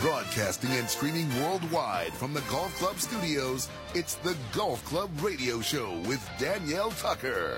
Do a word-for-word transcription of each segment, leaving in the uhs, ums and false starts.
Broadcasting and streaming worldwide from the Golf Club studios, it's the Golf Club Radio Show with Danielle Tucker.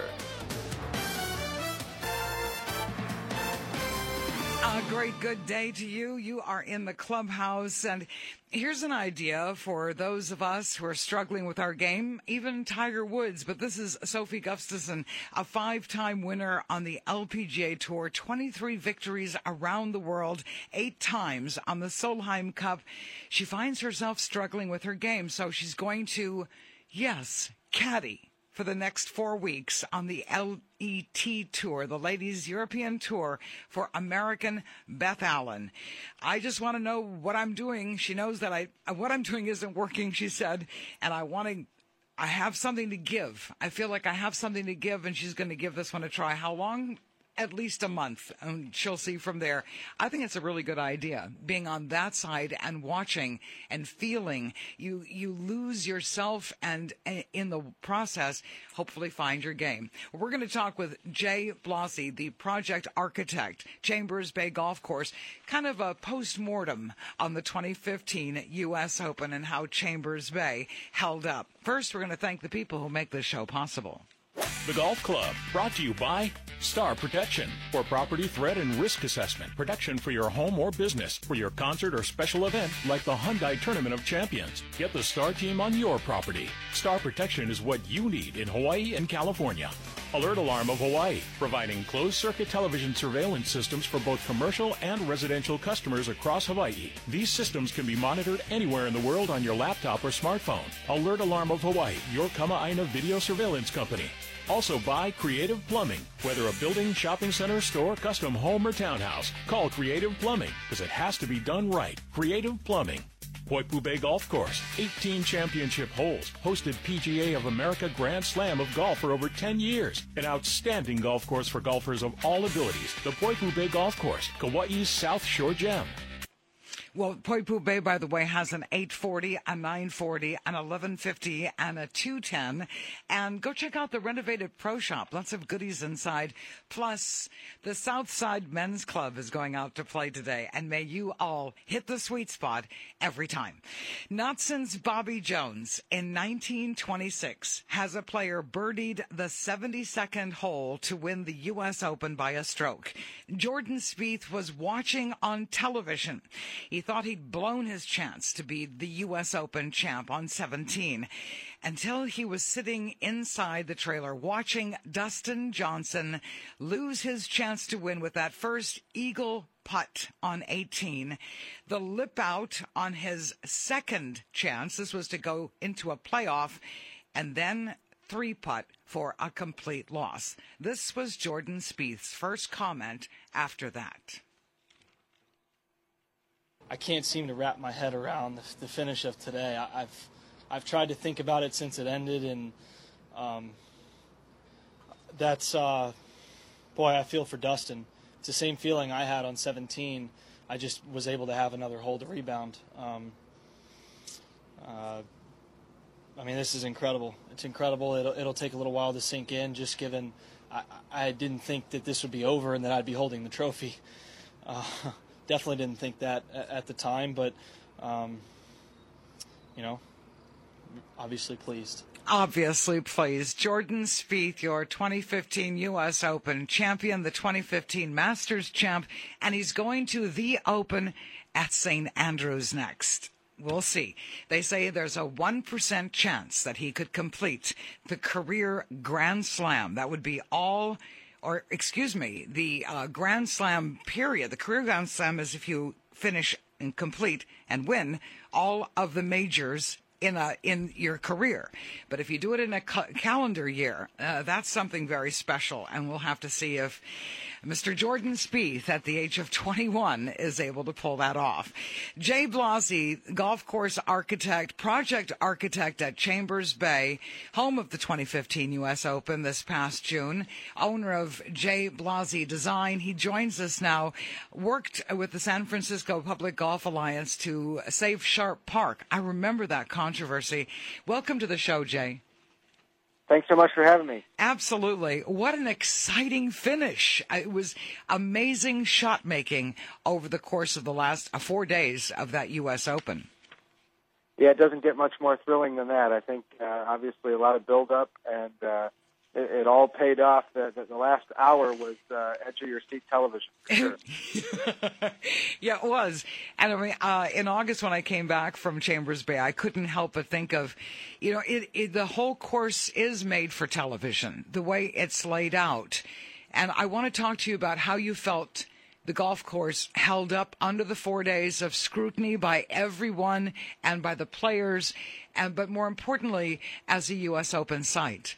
A great good day to you. You are in the clubhouse, and here's an idea for those of us who are struggling with our game, even Tiger Woods. But this is Sophie Gustafson, a five-time winner on the L P G A Tour, twenty-three victories around the world, eight times on the Solheim Cup. She finds herself struggling with her game, so she's going to, yes, caddy for the next four weeks on the L E T Tour, the Ladies European Tour, for American Beth Allen. I just want to know what I'm doing. She knows that I what I'm doing isn't working, she said, and I want to, I have something to give. I feel like I have something to give, and she's going to give this one a try. How long? At least a month, and she'll see from there. I think it's a really good idea, being on that side and watching and feeling. You you lose yourself, and in the process, hopefully find your game. We're going to talk with Jay Blasi, the project architect, Chambers Bay Golf Course, kind of a post-mortem on the twenty fifteen U S Open and how Chambers Bay held up. First, we're going to thank the people who make this show possible. The Golf Club, brought to you by Star Protection. For property threat and risk assessment, protection for your home or business, for your concert or special event like the Hyundai Tournament of Champions. Get the Star team on your property. Star Protection is what you need in Hawaii and California. Alert Alarm of Hawaii, providing closed-circuit television surveillance systems for both commercial and residential customers across Hawaii. These systems can be monitored anywhere in the world on your laptop or smartphone. Alert Alarm of Hawaii, your Kama'aina video surveillance company. Also by Creative Plumbing. Whether a building, shopping center, store, custom home, or townhouse, call Creative Plumbing, because it has to be done right. Creative Plumbing. Poipu Bay Golf Course, eighteen championship holes, hosted P G A of America Grand Slam of golf for over ten years. An outstanding golf course for golfers of all abilities. The Poipu Bay Golf Course, Kauai's South Shore Gem. Well, Poipu Bay, by the way, has an eight forty, a nine forty, an eleven fifty, and a two ten. And go check out the renovated Pro Shop. Lots of goodies inside. Plus, the Southside Men's Club is going out to play today. And may you all hit the sweet spot every time. Not since Bobby Jones in nineteen twenty-six has a player birdied the seventy-second hole to win the U S Open by a stroke. Jordan Spieth was watching on television. He thought he'd blown his chance to be the U S Open champ on seventeen until he was sitting inside the trailer watching Dustin Johnson lose his chance to win with that first eagle putt on eighteen, the lip out on his second chance. This was to go into a playoff, and then three putt for a complete loss. This was Jordan Spieth's first comment after that. I can't seem to wrap my head around the, the finish of today. I, I've I've tried to think about it since it ended, and um, that's uh, boy, I feel for Dustin. It's the same feeling I had on seventeen. I just was able to have another hole to rebound. Um, uh, I mean, this is incredible. It's incredible. It'll it'll take a little while to sink in, just given I, I didn't think that this would be over and that I'd be holding the trophy. Uh, Definitely didn't think that at the time, but, um, you know, obviously pleased. Obviously pleased. Jordan Spieth, your twenty fifteen U S Open champion, the twenty fifteen Masters champ, and he's going to the Open at Saint Andrews next. We'll see. They say there's a one percent chance that he could complete the career Grand Slam. That would be all... or excuse me, the uh, Grand Slam period. The career Grand Slam is if you finish and complete and win all of the majors in a in your career. But if you do it in a ca- calendar year, uh, that's something very special. And we'll have to see if Mister Jordan Spieth, at the age of twenty-one, is able to pull that off. Jay Blasi, golf course architect, project architect at Chambers Bay, home of the twenty fifteen U S Open this past June, owner of Jay Blasi Design. He joins us now, worked with the San Francisco Public Golf Alliance to save Sharp Park. I remember that controversy. Welcome to the show, Jay. Thanks so much for having me. Absolutely. What an exciting finish. It was amazing shot making over the course of the last uh, four days of that U S Open. Yeah, it doesn't get much more thrilling than that. I think, uh, obviously, a lot of build-up, and uh, it, it all paid off. The, the, the last hour was uh, edge-of-your-seat television, for sure. Yeah, it was. And I mean, uh, in August when I came back from Chambers Bay, I couldn't help but think of, you know, it, it, the whole course is made for television, the way it's laid out. And I want to talk to you about how you felt the golf course held up under the four days of scrutiny by everyone and by the players, and but more importantly, as a U S Open site.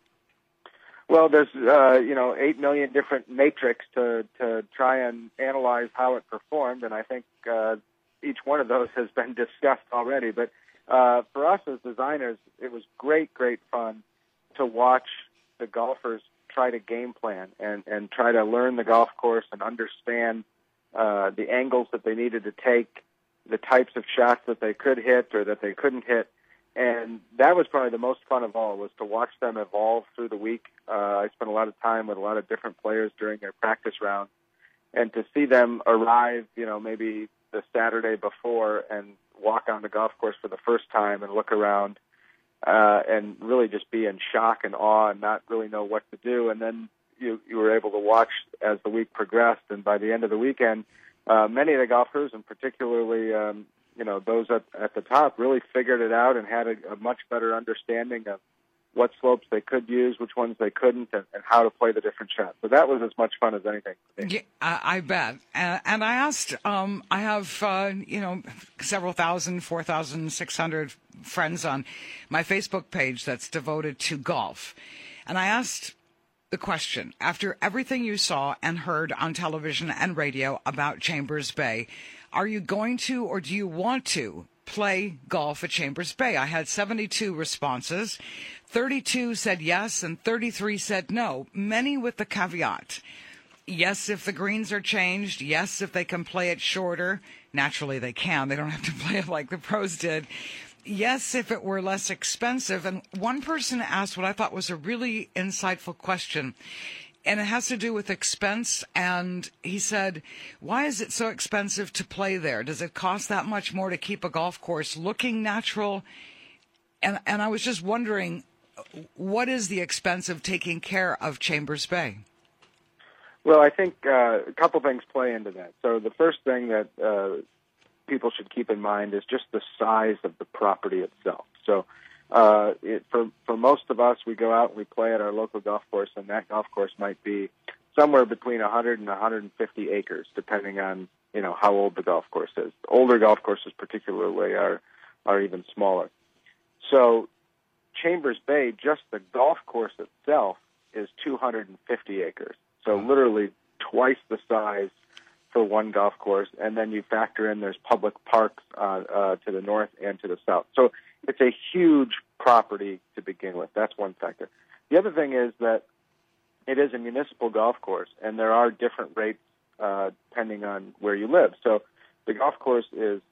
Well, there's, uh, you know, eight million different metrics to, to try and analyze how it performed, and I think uh, each one of those has been discussed already. But uh, for us as designers, it was great, great fun to watch the golfers try to game plan and, and try to learn the golf course and understand uh, the angles that they needed to take, the types of shots that they could hit or that they couldn't hit. And that was probably the most fun of all, was to watch them evolve through the week. Uh, I spent a lot of time with a lot of different players during their practice rounds, and to see them arrive, you know, maybe the Saturday before and walk on the golf course for the first time and look around uh, and really just be in shock and awe and not really know what to do. And then you, you were able to watch as the week progressed, and by the end of the weekend, uh, many of the golfers, and particularly um, you know, those at, at the top, really figured it out and had a, a much better understanding of what slopes they could use, which ones they couldn't, and, and how to play the different shots. So that was as much fun as anything for me. Yeah, I, I bet. Uh, and I asked, um, I have, uh, you know, several thousand, four thousand six hundred friends on my Facebook page that's devoted to golf. And I asked the question, after everything you saw and heard on television and radio about Chambers Bay, are you going to, or do you want to, play golf at Chambers Bay? I had seventy-two responses. thirty-two said yes, and thirty-three said no, many with the caveat. Yes, if the greens are changed. Yes, if they can play it shorter. Naturally, they can. They don't have to play it like the pros did. Yes, if it were less expensive. And one person asked what I thought was a really insightful question, and it has to do with expense. And he said, why is it so expensive to play there? Does it cost that much more to keep a golf course looking natural? And and I was just wondering, what is the expense of taking care of Chambers Bay? Well, I think uh, a couple things play into that. So the first thing that uh, people should keep in mind is just the size of the property itself. So Uh, it, for for most of us, we go out and we play at our local golf course, and that golf course might be somewhere between one hundred and one hundred fifty acres, depending on, you know, how old the golf course is. Older golf courses, particularly, are are even smaller. So, Chambers Bay, just the golf course itself, is two hundred fifty acres. So, literally twice the size for one golf course, and then you factor in there's public parks uh, uh, to the north and to the south. So it's a huge property to begin with. That's one factor. The other thing is that it is a municipal golf course, and there are different rates uh, depending on where you live. So the golf course is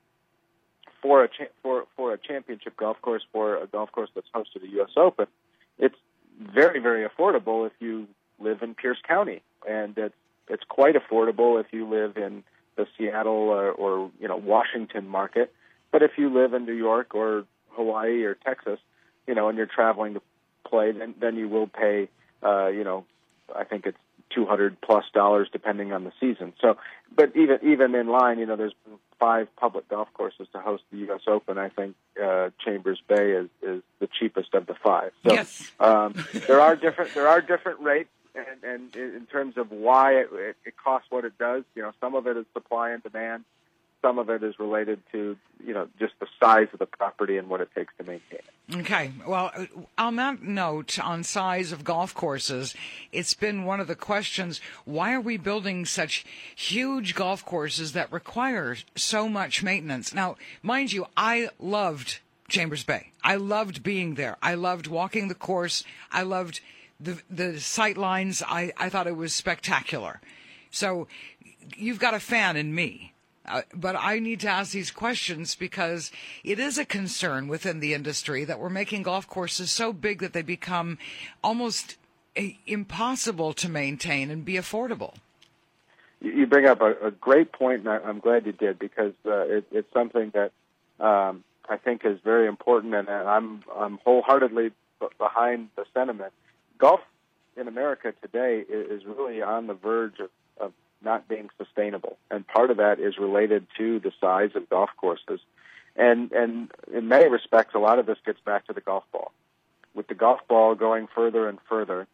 for a cha- for for a championship golf course, for a golf course that's hosted a U S Open. It's very very affordable if you live in Pierce County, and it's it's quite affordable if you live in the Seattle or, or you know Washington market. But if you live in New York or Hawaii or Texas, you know, and you're traveling to play, then then you will pay, uh, you know, I think it's two hundred plus dollars depending on the season. So, but even even in line, you know, there's five public golf courses to host the U S Open. I think uh, Chambers Bay is, is the cheapest of the five. So yes. um, there are different there are different rates, and, and in terms of why it, it, it costs what it does, you know, some of it is supply and demand. Some of it is related to, you know, just the size of the property and what it takes to maintain it. Okay. Well, on that note, on size of golf courses, it's been one of the questions, why are we building such huge golf courses that require so much maintenance? Now, mind you, I loved Chambers Bay. I loved being there. I loved walking the course. I loved the the sight lines. I, I thought it was spectacular. So you've got a fan in me. Uh, but I need to ask these questions because it is a concern within the industry that we're making golf courses so big that they become almost a, impossible to maintain and be affordable. You bring up a, a great point, and I, I'm glad you did, because uh, it, it's something that um, I think is very important, and, and I'm I'm wholeheartedly b- behind the sentiment. Golf in America today is, is really on the verge of, of not being sustainable, and part of that is related to the size of golf courses, and and in many respects, a lot of this gets back to the golf ball. With the golf ball going further and further,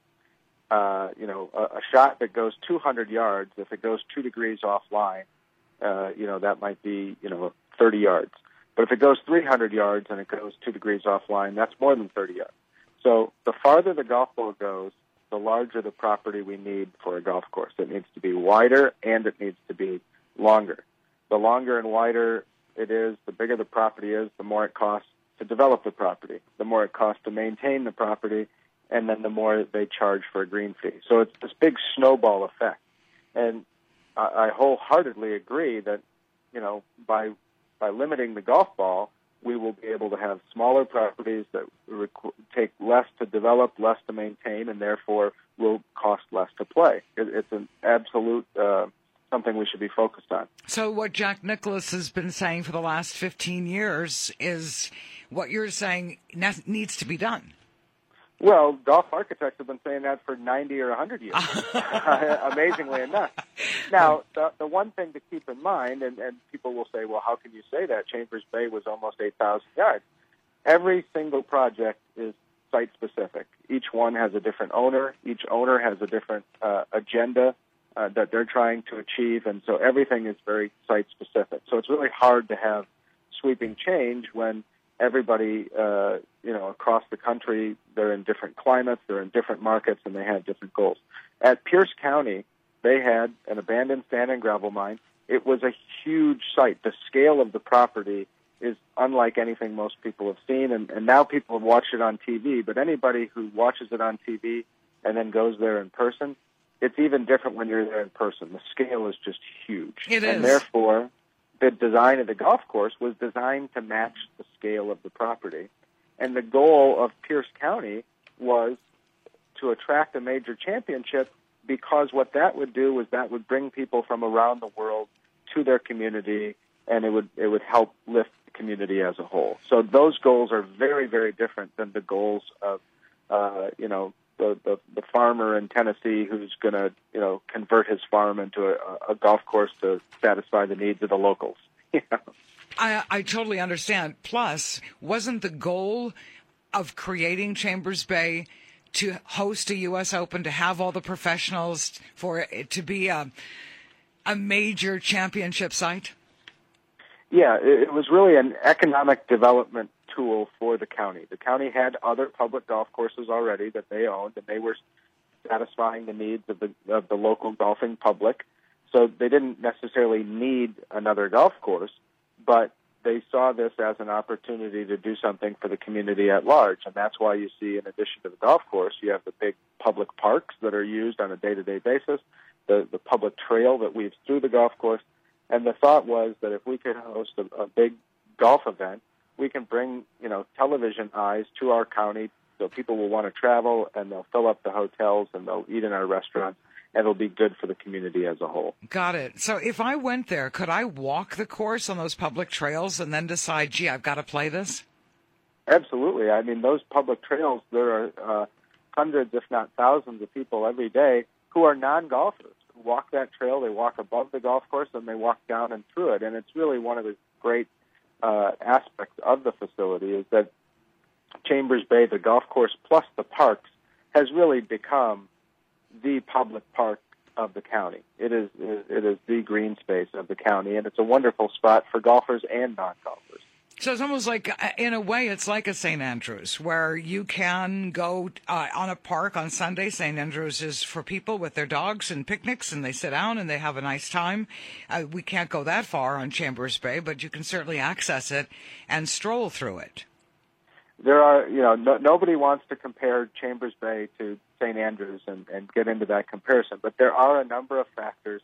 Uh, you know, a, a shot that goes two hundred yards, if it goes two degrees offline, uh, you know, that might be, you know, thirty yards. But if it goes three hundred yards and it goes two degrees offline, that's more than thirty yards. So the farther the golf ball goes, the larger the property we need for a golf course. It needs to be wider and it needs to be longer. The longer and wider it is, the bigger the property is, the more it costs to develop the property, the more it costs to maintain the property, and then the more they charge for a green fee. So it's this big snowball effect. And I, I wholeheartedly agree that, you know, by by limiting the golf ball, we will be able to have smaller properties that requ- take less to develop, less to maintain, and therefore will cost less to play. It, it's an absolute uh, something we should be focused on. So what Jack Nicklaus has been saying for the last fifteen years is what you're saying ne- needs to be done. Well, golf architects have been saying that for ninety or one hundred years, amazingly enough. Now, the, the one thing to keep in mind, and, and people will say, well, how can you say that? Chambers Bay was almost eight thousand yards. Every single project is site-specific. Each one has a different owner. Each owner has a different uh, agenda uh, that they're trying to achieve, and so everything is very site-specific. So it's really hard to have sweeping change when everybody, uh, you know, across the country, they're in different climates, they're in different markets, and they have different goals. At Pierce County, they had an abandoned sand and gravel mine. It was a huge site. The scale of the property is unlike anything most people have seen, and, and now people have watched it on T V, but anybody who watches it on T V and then goes there in person, it's even different when you're there in person. The scale is just huge. It is. And therefore, the design of the golf course was designed to match the scale of the property. And the goal of Pierce County was to attract a major championship, because what that would do was that would bring people from around the world to their community, and it would it would help lift the community as a whole. So those goals are very, very different than the goals of, uh, you know, the, the, the farmer in Tennessee who's going to, you know, convert his farm into a, a golf course to satisfy the needs of the locals. You know? I, I totally understand. Plus, wasn't the goal of creating Chambers Bay to host a U S Open, to have all the professionals, for it to be a, a major championship site? Yeah, it, it was really an economic development tool for the county. The county had other public golf courses already that they owned, and they were satisfying the needs of the of the local golfing public. So they didn't necessarily need another golf course, but they saw this as an opportunity to do something for the community at large. And that's why you see, in addition to the golf course, you have the big public parks that are used on a day-to-day basis, the, the public trail that weaves through the golf course. And the thought was that if we could host a, a big golf event, we can bring, you know, television eyes to our county, so people will want to travel, and they'll fill up the hotels, and they'll eat in our restaurants, and it'll be good for the community as a whole. Got it. So if I went there, could I walk the course on those public trails and then decide, gee, I've got to play this? Absolutely. I mean, those public trails, there are uh, hundreds, if not thousands, of people every day who are non-golfers, who walk that trail. They walk above the golf course, and they walk down and through it. And it's really one of the great uh, aspects of the facility is that Chambers Bay, the golf course plus the parks, has really become the public park of the county. It is it is the green space of the county, and it's a wonderful spot for golfers and non-golfers. So it's almost like, in a way, it's like a Saint Andrews, where you can go uh, on a park on Sunday. Saint Andrews is for people with their dogs and picnics, and they sit down and they have a nice time. Uh, we can't go that far on Chambers Bay, but you can certainly access it and stroll through it. There are, you know, no, nobody wants to compare Chambers Bay to Saint Andrews and, and get into that comparison, but there are a number of factors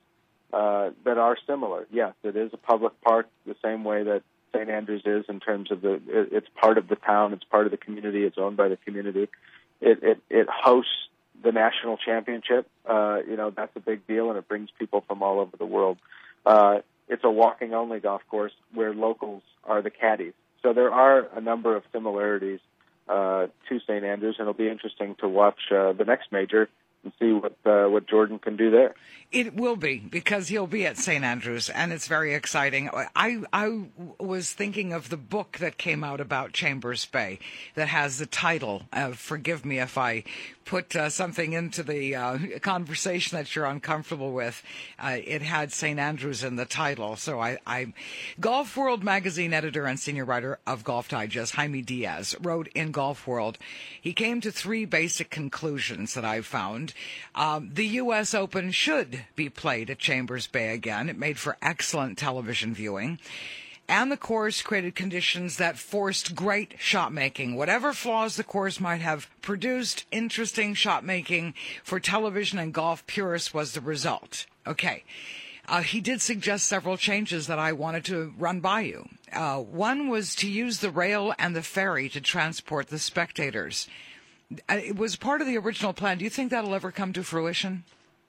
uh, that are similar. Yes, it is a public park the same way that Saint Andrews is in terms of the, it, it's part of the town, it's part of the community, it's owned by the community. It, it, it hosts the national championship. Uh, you know, that's a big deal, and it brings people from all over the world. Uh, it's a walking-only golf course where locals are the caddies. So there are a number of similarities uh, to Saint Andrews, and it'll be interesting to watch uh, the next major and see what uh, what Jordan can do there. It will be, because he'll be at Saint Andrews, and it's very exciting. I I was thinking of the book that came out about Chambers Bay that has the title, uh, forgive me if I put uh, something into the uh, conversation that you're uncomfortable with. Uh, it had Saint Andrews in the title. So I, I, Golf World magazine editor and senior writer of Golf Digest, Jaime Diaz, wrote in Golf World, he came to three basic conclusions that I found. Um, the U S Open should be played at Chambers Bay again. It made for excellent television viewing. And the course created conditions that forced great shot making. Whatever flaws the course might have produced, interesting shot making for television and golf purists was the result. Okay. Uh, he did suggest several changes that I wanted to run by you. Uh, one was to use the rail and the ferry to transport the spectators. It was part of the original plan. Do you think that'll ever come to fruition?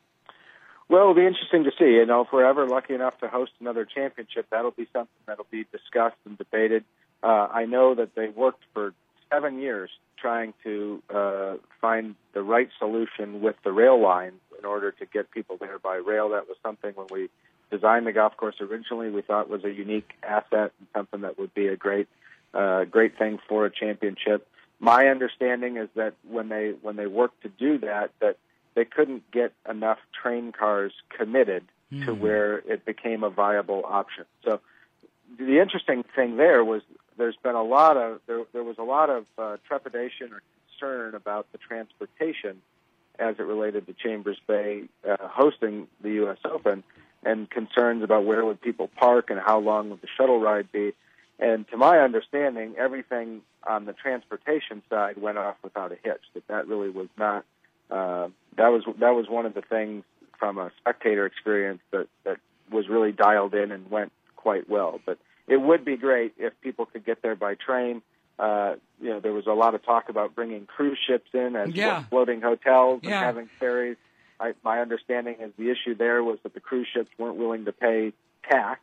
Well, it'll be interesting to see. You know, if we're ever lucky enough to host another championship, that'll be something that'll be discussed and debated. Uh, I know that they worked for seven years trying to uh, find the right solution with the rail line in order to get people there by rail. That was something when we designed the golf course originally we thought was a unique asset and something that would be a great, uh, great thing for a championship. My understanding is that when they when they worked to do that, that they couldn't get enough train cars committed mm. to where it became a viable option. So the interesting thing there was there's been a lot of there, there was a lot of uh, trepidation or concern about the transportation as it related to Chambers Bay uh, hosting the U S Open, and concerns about where would people park and how long would the shuttle ride be. And to my understanding, everything on the transportation side went off without a hitch. That that really was not. Uh, that was that was one of the things from a spectator experience that, that was really dialed in and went quite well. But it would be great if people could get there by train. Uh, you know, there was a lot of talk about bringing cruise ships in as yeah. floating hotels and yeah. having ferries. I, my understanding is the issue there was that the cruise ships weren't willing to pay tax,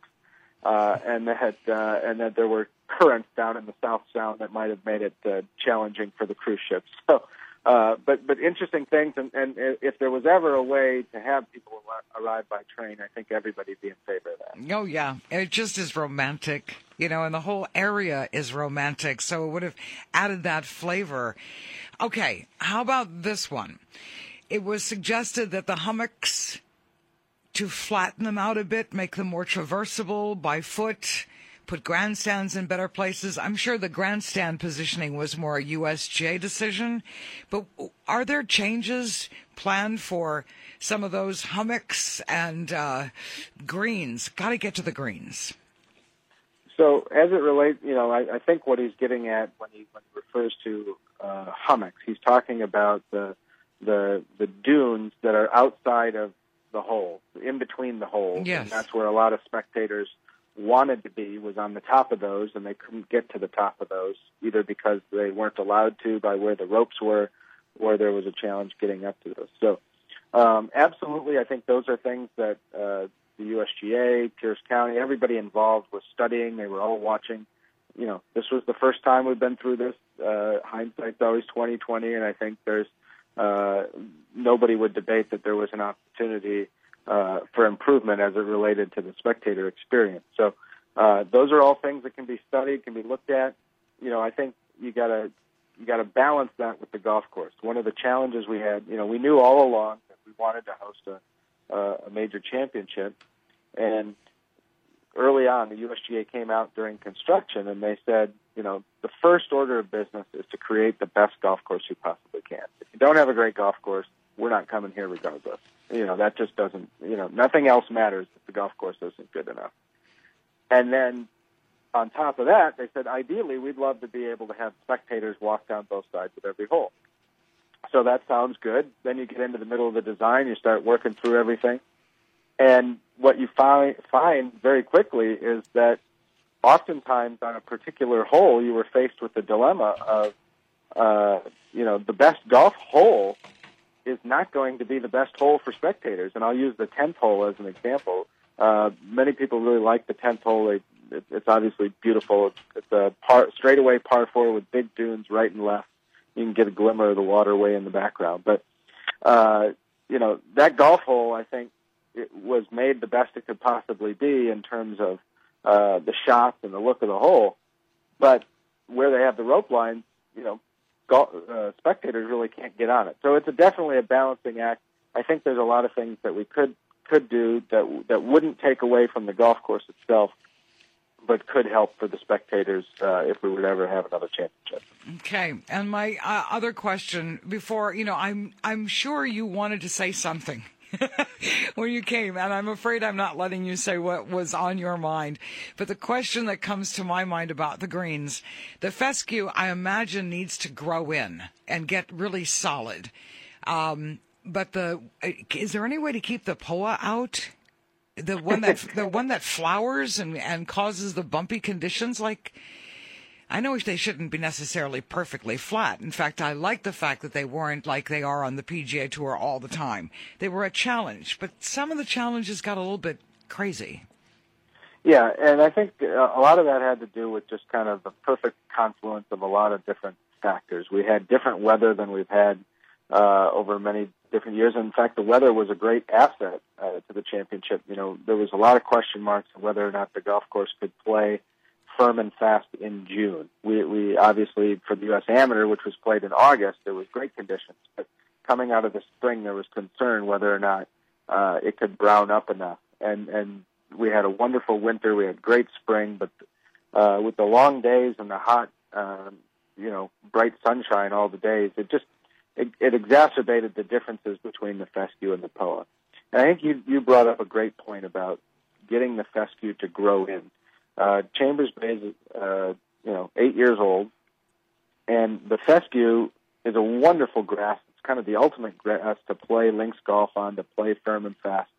uh, and that uh, and that there were currents down in the South Sound that might have made it uh, challenging for the cruise ships. So. Uh, but but interesting things, and, and if there was ever a way to have people arrive by train, I think everybody would be in favor of that. Oh, yeah. It just is romantic, you know, and the whole area is romantic, so it would have added that flavor. Okay, how about this one? It was suggested that the hummocks, to flatten them out a bit, make them more traversable by foot, put grandstands in better places. I'm sure the grandstand positioning was more a U S G A decision, but are there changes planned for some of those hummocks and uh, greens? Got to get to the greens. So as it relates, you know, I, I think what he's getting at when he, when he refers to uh, hummocks, he's talking about the the the dunes that are outside of the hole, in between the holes. Yes. And that's where a lot of spectators wanted to be, was on the top of those, and they couldn't get to the top of those, either because they weren't allowed to by where the ropes were, or there was a challenge getting up to those. So um, absolutely, I think those are things that uh, the U S G A, Pierce County, everybody involved was studying. They were all watching. You know, this was the first time we've been through this. Uh, hindsight's always twenty twenty, and I think there's uh, nobody would debate that there was an opportunity Uh, for improvement as it related to the spectator experience. So uh, those are all things that can be studied, can be looked at. You know, I think you gotta you gotta balance that with the golf course. One of the challenges we had, you know, we knew all along that we wanted to host a, uh, a major championship, and early on the U S G A came out during construction and they said, you know, the first order of business is to create the best golf course you possibly can. If you don't have a great golf course, we're not coming here regardless. You know, that just doesn't, you know, nothing else matters if the golf course isn't good enough. And then on top of that, they said, ideally, we'd love to be able to have spectators walk down both sides of every hole. So that sounds good. Then you get into the middle of the design, you start working through everything. And what you find, find very quickly is that oftentimes on a particular hole, you were faced with the dilemma of, uh, you know, the best golf hole is not going to be the best hole for spectators. And I'll use the tenth hole as an example. Uh, many people really like the tenth hole. They, it, it's obviously beautiful. It's, it's a par, straightaway par four with big dunes right and left. You can get a glimmer of the waterway in the background. But, uh, you know, that golf hole, I think, it was made the best it could possibly be in terms of uh, the shots and the look of the hole. But where they have the rope lines, you know, golf, uh, spectators really can't get on it. So it's a, definitely a balancing act. I think there's a lot of things that we could could do that that wouldn't take away from the golf course itself, but could help for the spectators uh, if we would ever have another championship. Okay, and my uh, other question before, you know, I'm I'm sure you wanted to say something when you came, and I'm afraid I'm not letting you say what was on your mind. But the question that comes to my mind about the greens, the fescue, I imagine, needs to grow in and get really solid. Um, but the is there any way to keep the P O A out? The one that the one that flowers and, and causes the bumpy conditions? Like, I know they shouldn't be necessarily perfectly flat. In fact, I like the fact that they weren't like they are on the P G A Tour all the time. They were a challenge, but some of the challenges got a little bit crazy. Yeah, and I think a lot of that had to do with just kind of the perfect confluence of a lot of different factors. We had different weather than we've had uh, over many different years. In fact, the weather was a great asset uh, to the championship. You know, there was a lot of question marks on whether or not the golf course could play firm and fast in June. We, we obviously, for the U S Amateur, which was played in August, there was great conditions. But coming out of the spring, there was concern whether or not uh, it could brown up enough. And, and we had a wonderful winter. We had great spring, but uh, with the long days and the hot, um, you know, bright sunshine all the days, it just it, it exacerbated the differences between the fescue and the P O A. And I think you, you brought up a great point about getting the fescue to grow in. Uh, Chambers Bay is, uh, you know, eight years old, and the fescue is a wonderful grass. It's kind of the ultimate grass to play links golf on, to play firm and fast.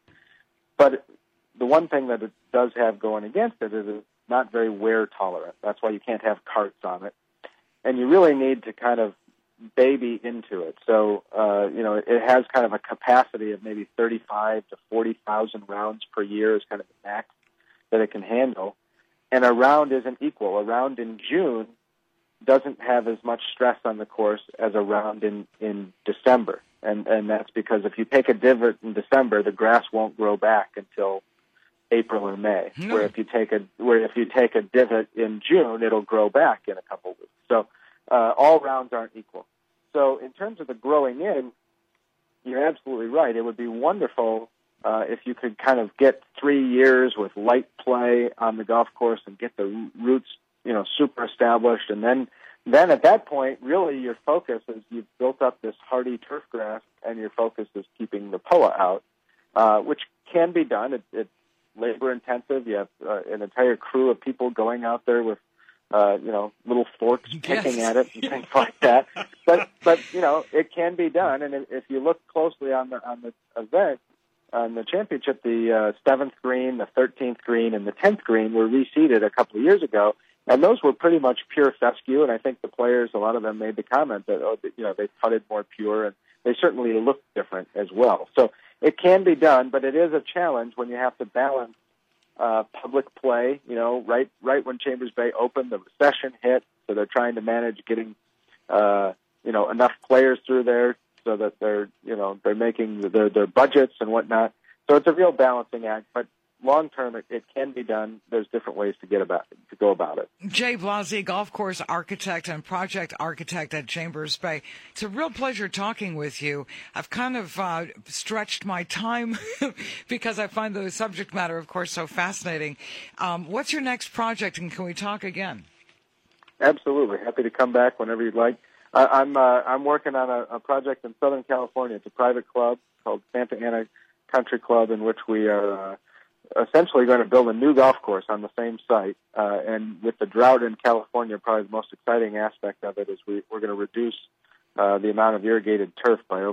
But the one thing that it does have going against it is it's not very wear tolerant. That's why you can't have carts on it. And you really need to kind of baby into it. So, uh, you know, it, it has kind of a capacity of maybe thirty-five to forty thousand rounds per year is kind of the max that it can handle. And a round isn't equal. A round in June doesn't have as much stress on the course as a round in, in December. And, and that's because if you take a divot in December, the grass won't grow back until April or May. No. Where if you take a where if you take a divot in June, it'll grow back in a couple of weeks. So uh, all rounds aren't equal. So in terms of the growing in, you're absolutely right. It would be wonderful uh, if you could kind of get three years with light play on the golf course and get the roots, you know, super established, and then then at that point, really your focus is you've built up this hardy turf grass, and your focus is keeping the P O A out, uh, which can be done. It, it's labor intensive. You have uh, an entire crew of people going out there with, uh, you know, little forks picking yes. at it and things like that. But but you know, it can be done. And if, if you look closely on the on the event, on the championship, the uh, seventh green, the thirteenth green, and the tenth green were reseeded a couple of years ago, and those were pretty much pure fescue. And I think the players, a lot of them, made the comment that oh, you know, they putted more pure, and they certainly looked different as well. So it can be done, but it is a challenge when you have to balance uh, public play. You know, right right when Chambers Bay opened, the recession hit, so they're trying to manage getting uh, you know enough players through there so that they're you know they're making their their budgets and whatnot. So it's a real balancing act, but long term, it, it can be done. There's different ways to get about it, to go about it. Jay Blasi, golf course architect and project architect at Chambers Bay. It's a real pleasure talking with you. I've kind of uh, stretched my time because I find the subject matter, of course, so fascinating. Um, what's your next project, and can we talk again? Absolutely. Happy to come back whenever you'd like. Uh, I'm uh, I'm working on a, a project in Southern California. It's a private club called Santa Ana Country Club, in which we are uh, essentially going to build a new golf course on the same site. Uh, and with the drought in California, probably the most exciting aspect of it is we, we're going to reduce uh, the amount of irrigated turf by over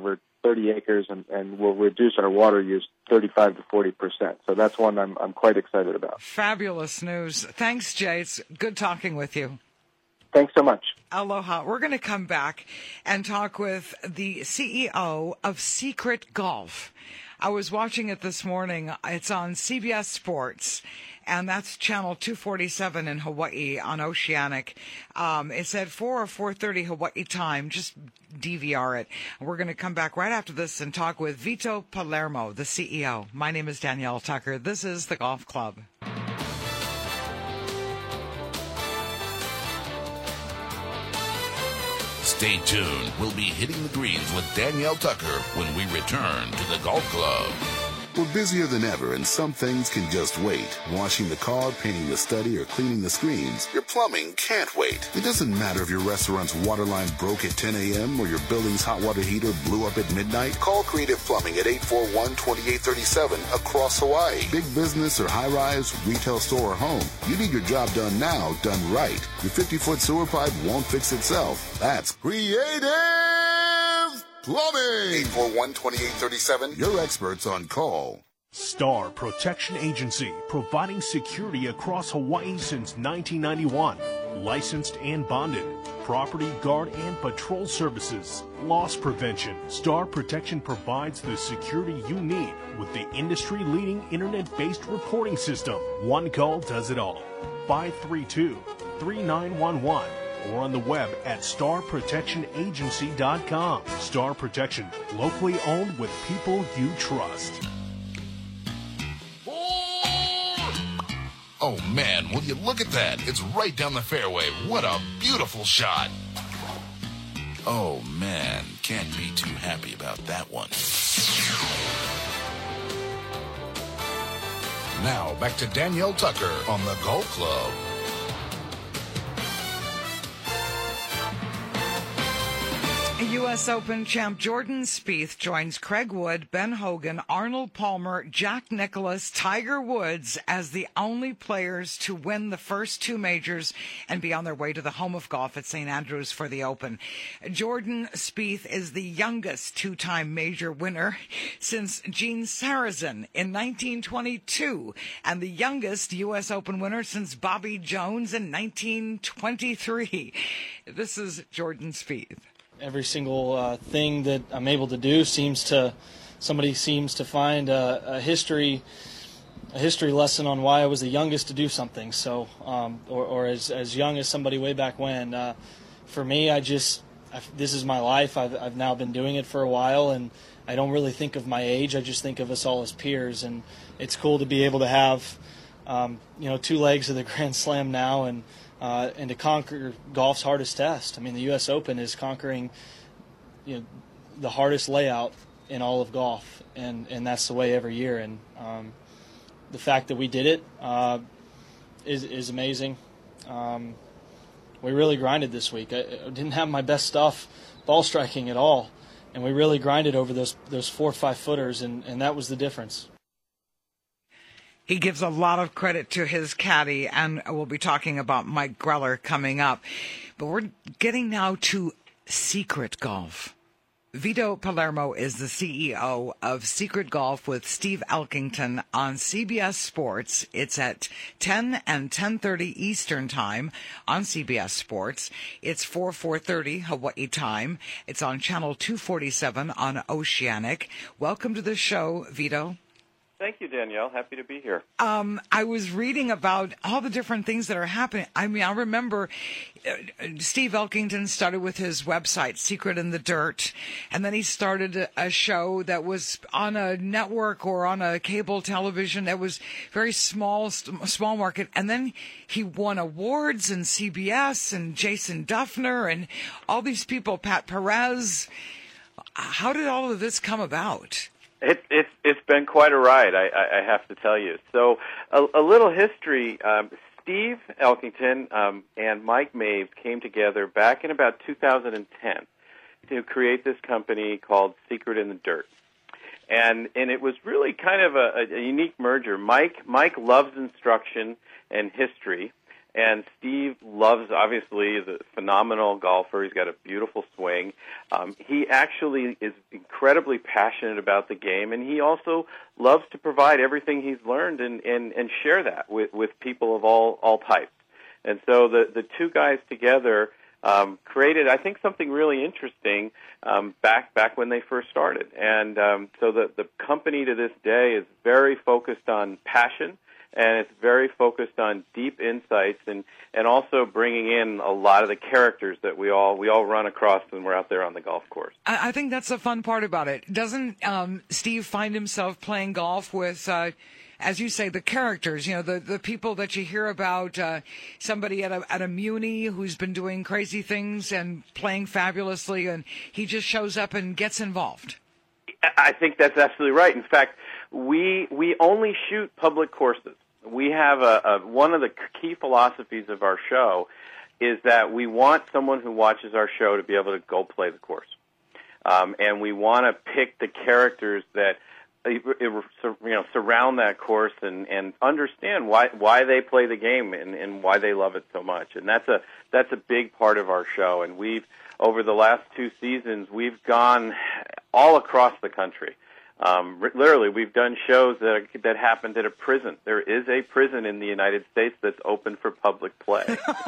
thirty acres and, and will reduce our water use thirty-five to forty percent. So that's one I'm, I'm quite excited about. Fabulous news. Thanks, Jay. It's good talking with you. Thanks so much. Aloha. We're going to come back and talk with the C E O of Secret Golf. I was watching it this morning. It's on C B S Sports, and that's channel two forty-seven in Hawaii on Oceanic. Um, it's at four or four thirty Hawaii time. Just D V R it. We're going to come back right after this and talk with Vito Palermo, the C E O. My name is Danielle Tucker. This is the Golf Club. Stay tuned. We'll be hitting the greens with Danielle Tucker when we return to the Golf Club. We're busier than ever, and some things can just wait. Washing the car, painting the study, or cleaning the screens. Your plumbing can't wait. It doesn't matter if your restaurant's water line broke at ten a.m. or your building's hot water heater blew up at midnight. Call Creative Plumbing at eight four one, two eight three seven across Hawaii. Big business or high-rise, retail store or home. You need your job done now, done right. Your fifty-foot sewer pipe won't fix itself. That's Creative Plumbing. eight four one, two eight three seven. Your experts on call. Star Protection Agency, providing security across Hawaii since nineteen ninety-one. Licensed and bonded. Property guard and patrol services. Loss prevention. Star Protection provides the security you need with the industry-leading internet-based reporting system. One call does it all. five three two, three nine one one. Or on the web at star protection agency dot com. Star Protection, locally owned with people you trust. Oh man, will you look at that? It's right down the fairway. What a beautiful shot. Oh man, can't be too happy about that one. Now back to Danielle Tucker on the Golf Club. U S Open champ Jordan Spieth joins Craig Wood, Ben Hogan, Arnold Palmer, Jack Nicklaus, Tiger Woods as the only players to win the first two majors and be on their way to the home of golf at Saint Andrews for the Open. Jordan Spieth is the youngest two-time major winner since Gene Sarazen in nineteen twenty-two and the youngest U S Open winner since Bobby Jones in nineteen twenty-three. This is Jordan Spieth. Every single uh, thing that I'm able to do seems to, somebody seems to find a, a history, a history lesson on why I was the youngest to do something. So, um, or, or as as young as somebody way back when. Uh, for me, I just, I, this is my life. I've I've now been doing it for a while, and I don't really think of my age. I just think of us all as peers, and it's cool to be able to have, um, you know, two legs of the Grand Slam now, and. Uh, and to conquer golf's hardest test. I mean, the U S Open is conquering, you know, the hardest layout in all of golf, and, and that's the way every year. And um, the fact that we did it uh, is is amazing. Um, we really grinded this week. I, I didn't have my best stuff ball striking at all, and we really grinded over those those four or five footers, and, and that was the difference. He gives a lot of credit to his caddy, and we'll be talking about Mike Greller coming up. But we're getting now to Secret Golf. Vito Palermo is the C E O of Secret Golf with Steve Elkington on C B S Sports. It's at ten and ten thirty Eastern Time on C B S Sports. It's four, four thirty Hawaii time. It's on channel two forty-seven on Oceanic. Welcome to the show, Vito. Thank you, Danielle. Happy to be here. Um, I was reading about all the different things that are happening. I mean, I remember uh, Steve Elkington started with his website, Secret in the Dirt, and then he started a, a show that was on a network or on a cable television that was very small, small market, and then he won awards in C B S and Jason Duffner and all these people, Pat Perez. How did all of this come about? It, it's it's been quite a ride, I, I, I have to tell you. So a, a little history. Um, Steve Elkington um, and Mike Mave came together back in about two thousand ten to create this company called Secret in the Dirt. And and it was really kind of a, a unique merger. Mike Mike loves instruction and history, And Steve loves, obviously, is a phenomenal golfer. He's got a beautiful swing. Um, he actually is incredibly passionate about the game, and he also loves to provide everything he's learned and, and, and share that with, with people of all, all types. And so the, the two guys together um, created, I think, something really interesting um, back back when they first started. And um, so the, the company to this day is very focused on passion, and it's very focused on deep insights and, and also bringing in a lot of the characters that we all we all run across when we're out there on the golf course. I, I think that's the fun part about it. Doesn't um, Steve find himself playing golf with, uh, as you say, the characters? You know, the, the people that you hear about. Uh, somebody at a at a Muni who's been doing crazy things and playing fabulously, and he just shows up and gets involved. I think that's absolutely right. In fact, we we only shoot public courses. We have a, a one of the key philosophies of our show is that we want someone who watches our show to be able to go play the course, um, and we want to pick the characters that you know surround that course and, and understand why why they play the game and, and why they love it so much. And that's a that's a big part of our show. And we've over the last two seasons we've gone all across the country. Um, literally, we've done shows that are, that happened at a prison. There is a prison in the United States that's open for public play.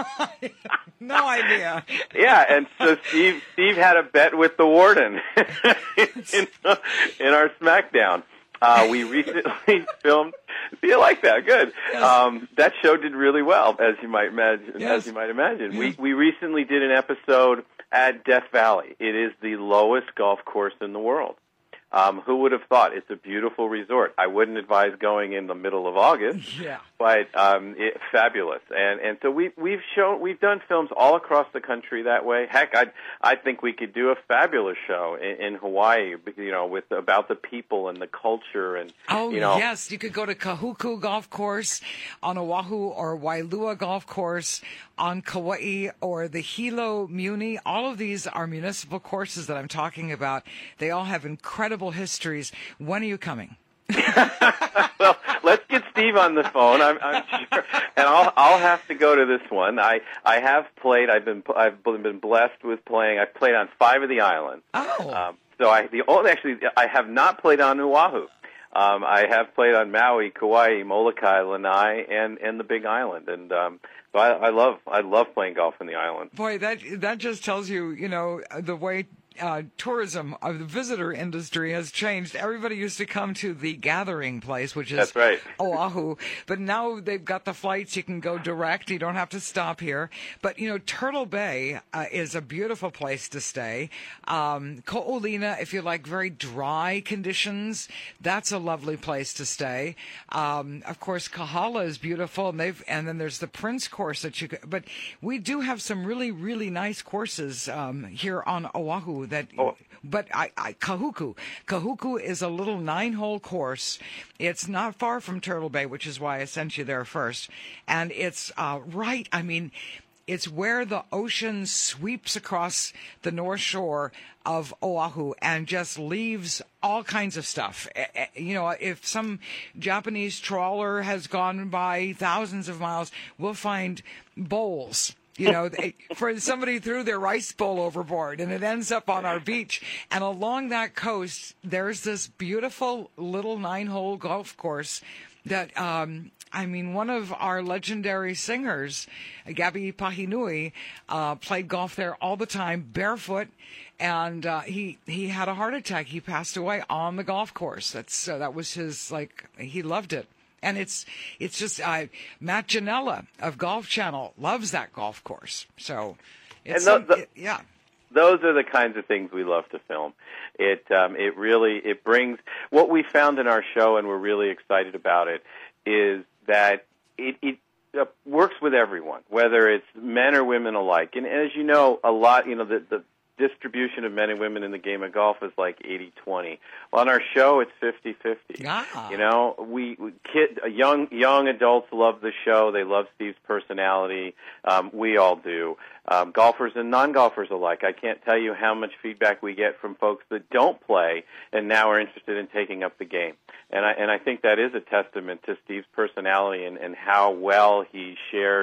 No idea. Yeah, and so Steve Steve had a bet with the warden in, in our SmackDown. Uh, we recently filmed. You like that? Good. Yes. Um, that show did really well, as you might imagine. Yes. As you might imagine, Yes. we we recently did an episode at Death Valley. It is the lowest golf course in the world. Um, who would have thought? It's a beautiful resort. I wouldn't advise going in the middle of August, Yeah. but um, it, fabulous. And and so we we've shown we've done films all across the country that way. Heck, I I think we could do a fabulous show in, in Hawaii, you know, with about the people and the culture and Oh, you know. yes. You could go to Kahuku Golf Course on Oahu or Wailua Golf Course on Kauai or the Hilo Muni. All of these are municipal courses that I'm talking about. They all have incredible histories. When are you coming? Well, let's get Steve on the phone. I'm, I'm sure, and I'll I'll have to go to this one. I I have played. I've been I've been blessed with playing. I've played on five of the islands. Oh, Um, so I the only actually I have not played on Oahu. Um, I have played on Maui, Kauai, Molokai, Lanai, and and the Big Island. And um, so I, I love I love playing golf in the islands. boy, that that just tells you, you know, the way uh, tourism of the visitor industry has changed. Everybody used to come to the gathering place, which is That's right. Oahu, but now they've got the flights. You can go direct. You don't have to stop here. But, you know, Turtle Bay uh, is a beautiful place to stay. Um, Ko'olina, if you like very dry conditions, that's a lovely place to stay. Um, of course, Kahala is beautiful, and they've and then there's the Prince course that you could. But we do have some really, really nice courses um, here on Oahu. That, Oh. but I, I Kahuku, Kahuku is a little nine-hole course. It's not far from Turtle Bay, which is why I sent you there first, and it's uh, right. I mean, it's where the ocean sweeps across the north shore of Oahu and just leaves all kinds of stuff. Eh, eh, You know, if some Japanese trawler has gone by thousands of miles, we'll find bowls. You know, they, for somebody threw their rice bowl overboard and it ends up on our beach. And along that coast, there's this beautiful little nine-hole golf course that, um, I mean, one of our legendary singers, Gabby Pahinui, uh, played golf there all the time, barefoot. And uh, he he had a heart attack. He passed away on the golf course. That's uh, that was his, like, he loved it. And it's it's just uh, Matt Janella of Golf Channel loves that golf course. So, it's And the- some- the- it- yeah. Those are the kinds of things we love to film. It um, it really it brings what we found in our show, and we're really excited about it. Is that it, it uh, works with everyone, whether it's men or women alike. And as you know, a lot you know the the distribution of men and women in the game of golf is like eighty twenty. Well, on our show, it's fifty-fifty. Ah. You know, we, we kid, young young adults love the show. They love Steve's personality. Um, we all do. Um, golfers and non-golfers alike. I can't tell you how much feedback we get from folks that don't play and now are interested in taking up the game. And I and I think that is a testament to Steve's personality and, and how well he shares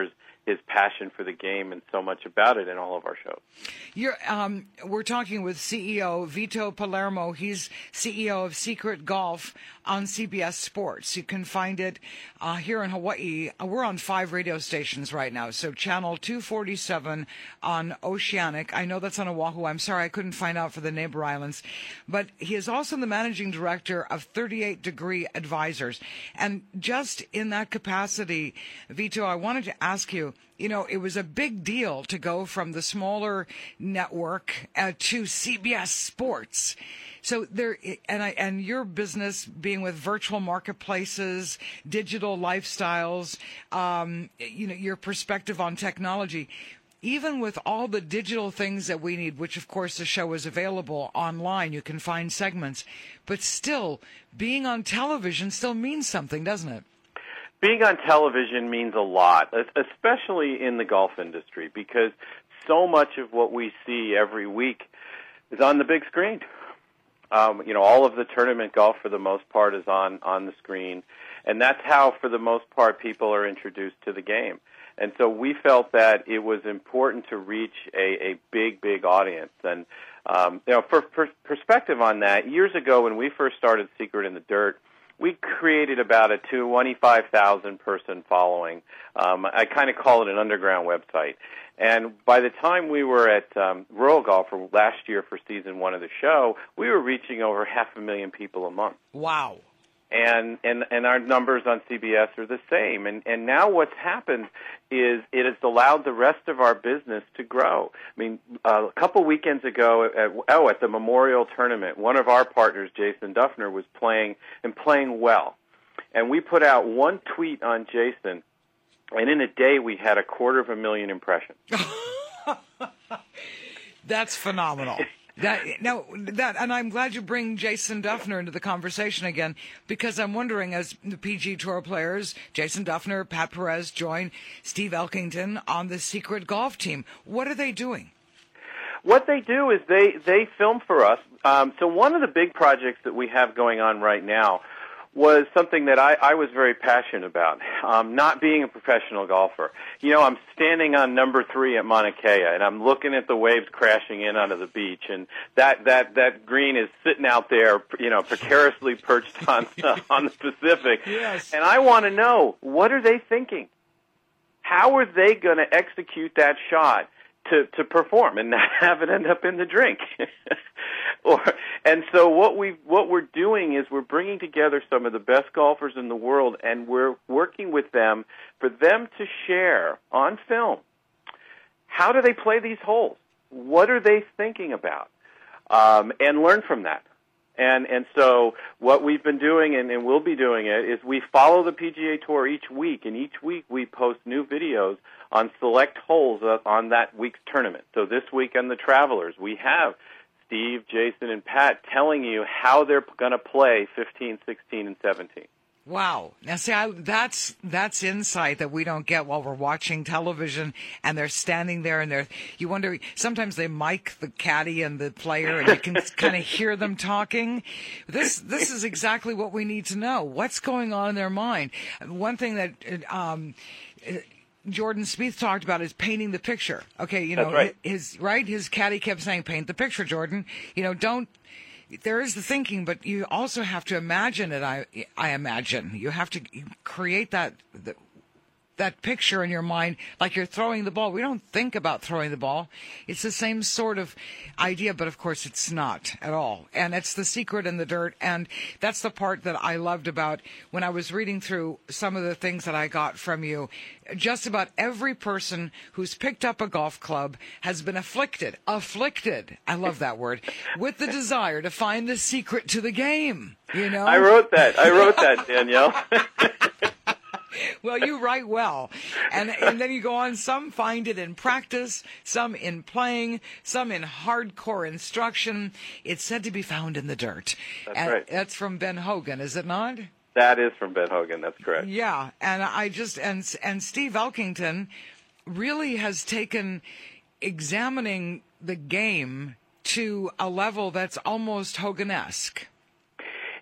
his passion for the game and so much about it in all of our shows. You're, um, we're talking with C E O Vito Palermo. He's C E O of Secret Golf on C B S Sports. You can find it uh, here in Hawaii. We're on five radio stations right now. So channel two forty-seven on Oceanic. I know that's on Oahu. I'm sorry I couldn't find out for the neighbor islands. But he is also the managing director of thirty-eight Degree Advisors. And just in that capacity, Vito, I wanted to ask you, you know, it was a big deal to go from the smaller network uh, to C B S Sports. So there, and I, and your business being with virtual marketplaces, digital lifestyles, um, you know, your perspective on technology, even with all the digital things that we need, which of course the show is available online, you can find segments, but still being on television still means something, doesn't it? Being on television means a lot, especially in the golf industry, because so much of what we see every week is on the big screen. Um, you know, all of the tournament golf, for the most part, is on, on the screen, and that's how, for the most part, people are introduced to the game. And so we felt that it was important to reach a, a big, big audience. And, um, you know, for, for perspective on that, years ago when we first started Secret in the Dirt, we created about a twenty-five thousand person following. Um, I kind of call it an underground website. And by the time we were at um, Royal Golf for last year for season one of the show, we were reaching over half a million people a month. Wow. And, and and our numbers on C B S are the same. And and now what's happened is it has allowed the rest of our business to grow. I mean, uh, a couple weekends ago, at, oh, at the Memorial Tournament, one of our partners, Jason Duffner, was playing and playing well. And we put out one tweet on Jason, and in a day we had a quarter of a million impressions. That's phenomenal. That now that, and I'm glad you bring Jason Duffner into the conversation again, because I'm wondering, as the P G Tour players, Jason Duffner, Pat Perez join Steve Elkington on the Secret Golf team. What are they doing? What they do is they they film for us. Um, so one of the big projects that we have going on right now was something that I, I was very passionate about, um, not being a professional golfer. You know, I'm standing on number three at Mauna Kea, and I'm looking at the waves crashing in onto the beach, and that, that, that green is sitting out there, you know, precariously perched on, uh, on the Pacific. Yes. And I want to know, what are they thinking? How are they going to execute that shot to, to perform and not have it end up in the drink? Or, and so what we what we're doing is we're bringing together some of the best golfers in the world, and we're working with them for them to share on film. How do they play these holes? What are they thinking about? Um, and learn from that. And and so what we've been doing, and, and we'll be doing it, is we follow the P G A Tour each week, and each week we post new videos on select holes on that week's tournament. So this week on the Travelers, we have Steve, Jason, and Pat telling you how they're going to play fifteen, sixteen, and seventeen. Wow. Now, see, I, that's that's insight that we don't get while we're watching television, and they're standing there, and they're, you wonder, sometimes they mic the caddy and the player, and you can kind of hear them talking. This this is exactly what we need to know. What's going on in their mind? One thing that um, Jordan Spieth talked about is painting the picture. Okay, you know, That's right. his right, his caddy kept saying, "Paint the picture, Jordan." You know, don't. There is the thinking, but you also have to imagine it. I I imagine you have to create that the, that picture in your mind, like you're throwing the ball. We don't think about throwing the ball. It's the same sort of idea, but of course it's not at all. And it's the secret in the dirt. And that's the part that I loved about when I was reading through some of the things that I got from you. Just about every person who's picked up a golf club has been afflicted, afflicted, I love that word, with the desire to find the secret to the game, you know? I wrote that. I wrote that, Danielle. Well, you write well. And and then you go on, some find it in practice, some in playing, some in hardcore instruction. It's said to be found in the dirt. That's and right. That's from Ben Hogan, is it not? That is from Ben Hogan. That's correct. Yeah, and I just and and Steve Elkington really has taken examining the game to a level that's almost Hogan-esque.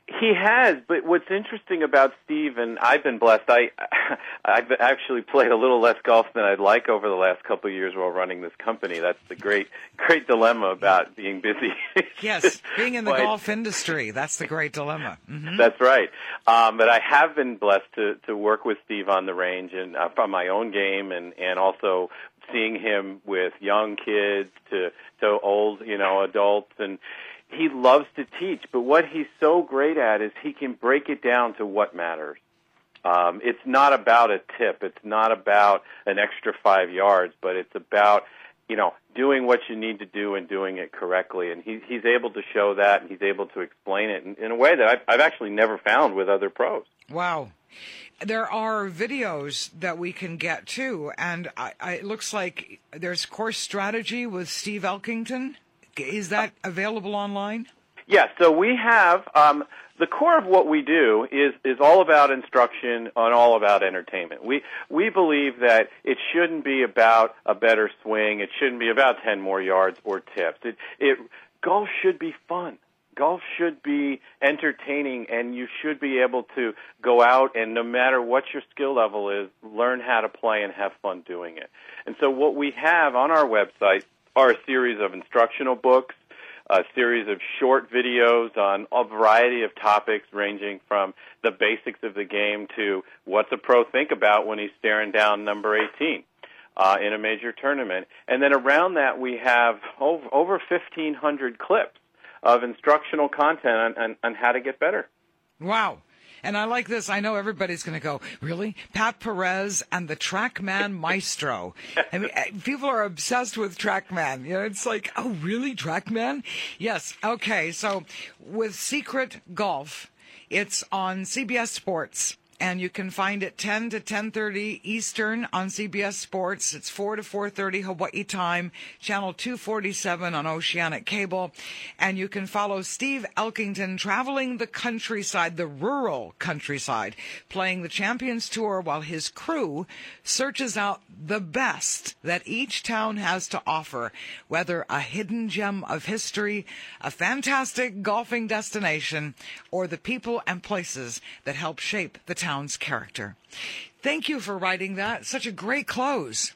He has, but what's interesting about Steve, and I've been blessed, I, I've actually played a little less golf than I'd like over the last couple of years while running this company. That's the great, great dilemma about being busy. Yes, being in the but, golf industry, that's the great dilemma. Mm-hmm. That's right. Um, but I have been blessed to, to work with Steve on the range and uh, from my own game, and, and also seeing him with young kids to, to old, you know, adults, and he loves to teach, but what he's so great at is he can break it down to what matters. Um, it's not about a tip. It's not about an extra five yards, but it's about, you know, doing what you need to do and doing it correctly. And he, he's able to show that, and he's able to explain it in, in a way that I've, I've actually never found with other pros. Wow. There are videos that we can get, too, and I, I, it looks like there's course strategy with Steve Elkington. Is that available online? Yes. Yeah, so we have um, the core of what we do is is all about instruction and all about entertainment. We we believe that it shouldn't be about a better swing. It shouldn't be about ten more yards or tips. It it golf should be fun. Golf should be entertaining, and you should be able to go out and, no matter what your skill level is, learn how to play and have fun doing it. And so what we have on our website are a series of instructional books, a series of short videos on a variety of topics ranging from the basics of the game to what's a pro think about when he's staring down number eighteen uh, in a major tournament. And then around that we have over, over fifteen hundred clips of instructional content on, on, on how to get better. Wow. And I like this. I know everybody's going to go, really? Pat Perez and the TrackMan Maestro. I mean, people are obsessed with TrackMan. You know, it's like, oh, really, TrackMan? Yes. Okay. So with Secret Golf, it's on C B S Sports. And you can find it ten to ten thirty Eastern on C B S Sports. It's four to four thirty Hawaii time, channel two forty-seven on Oceanic Cable. And you can follow Steve Elkington traveling the countryside, the rural countryside, playing the Champions Tour while his crew searches out the best that each town has to offer, whether a hidden gem of history, a fantastic golfing destination, or the people and places that help shape the town's character. Thank you for writing that. Such a great close.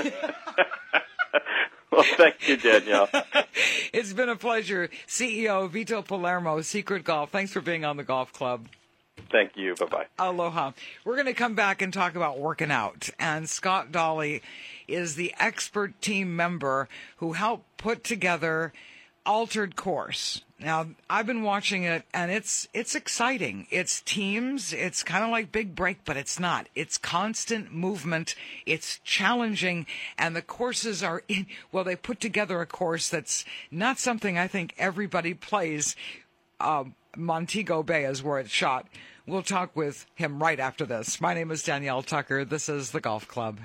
Well, thank you, Danielle. It's been a pleasure. C E O Vito Palermo, Secret Golf. Thanks for being on the Golf Club. Thank you. Bye-bye. Aloha. We're going to come back and talk about working out. And Scott Dolly is the expert team member who helped put together Altered Course. Now, I've been watching it, and it's it's exciting. It's teams. It's kind of like Big Break, but it's not. It's constant movement. It's challenging, and the courses are in, well, they put together a course that's not something I think everybody plays. Uh, Montego Bay is where it's shot. We'll talk with him right after this. My name is Danielle Tucker. This is The Golf Club.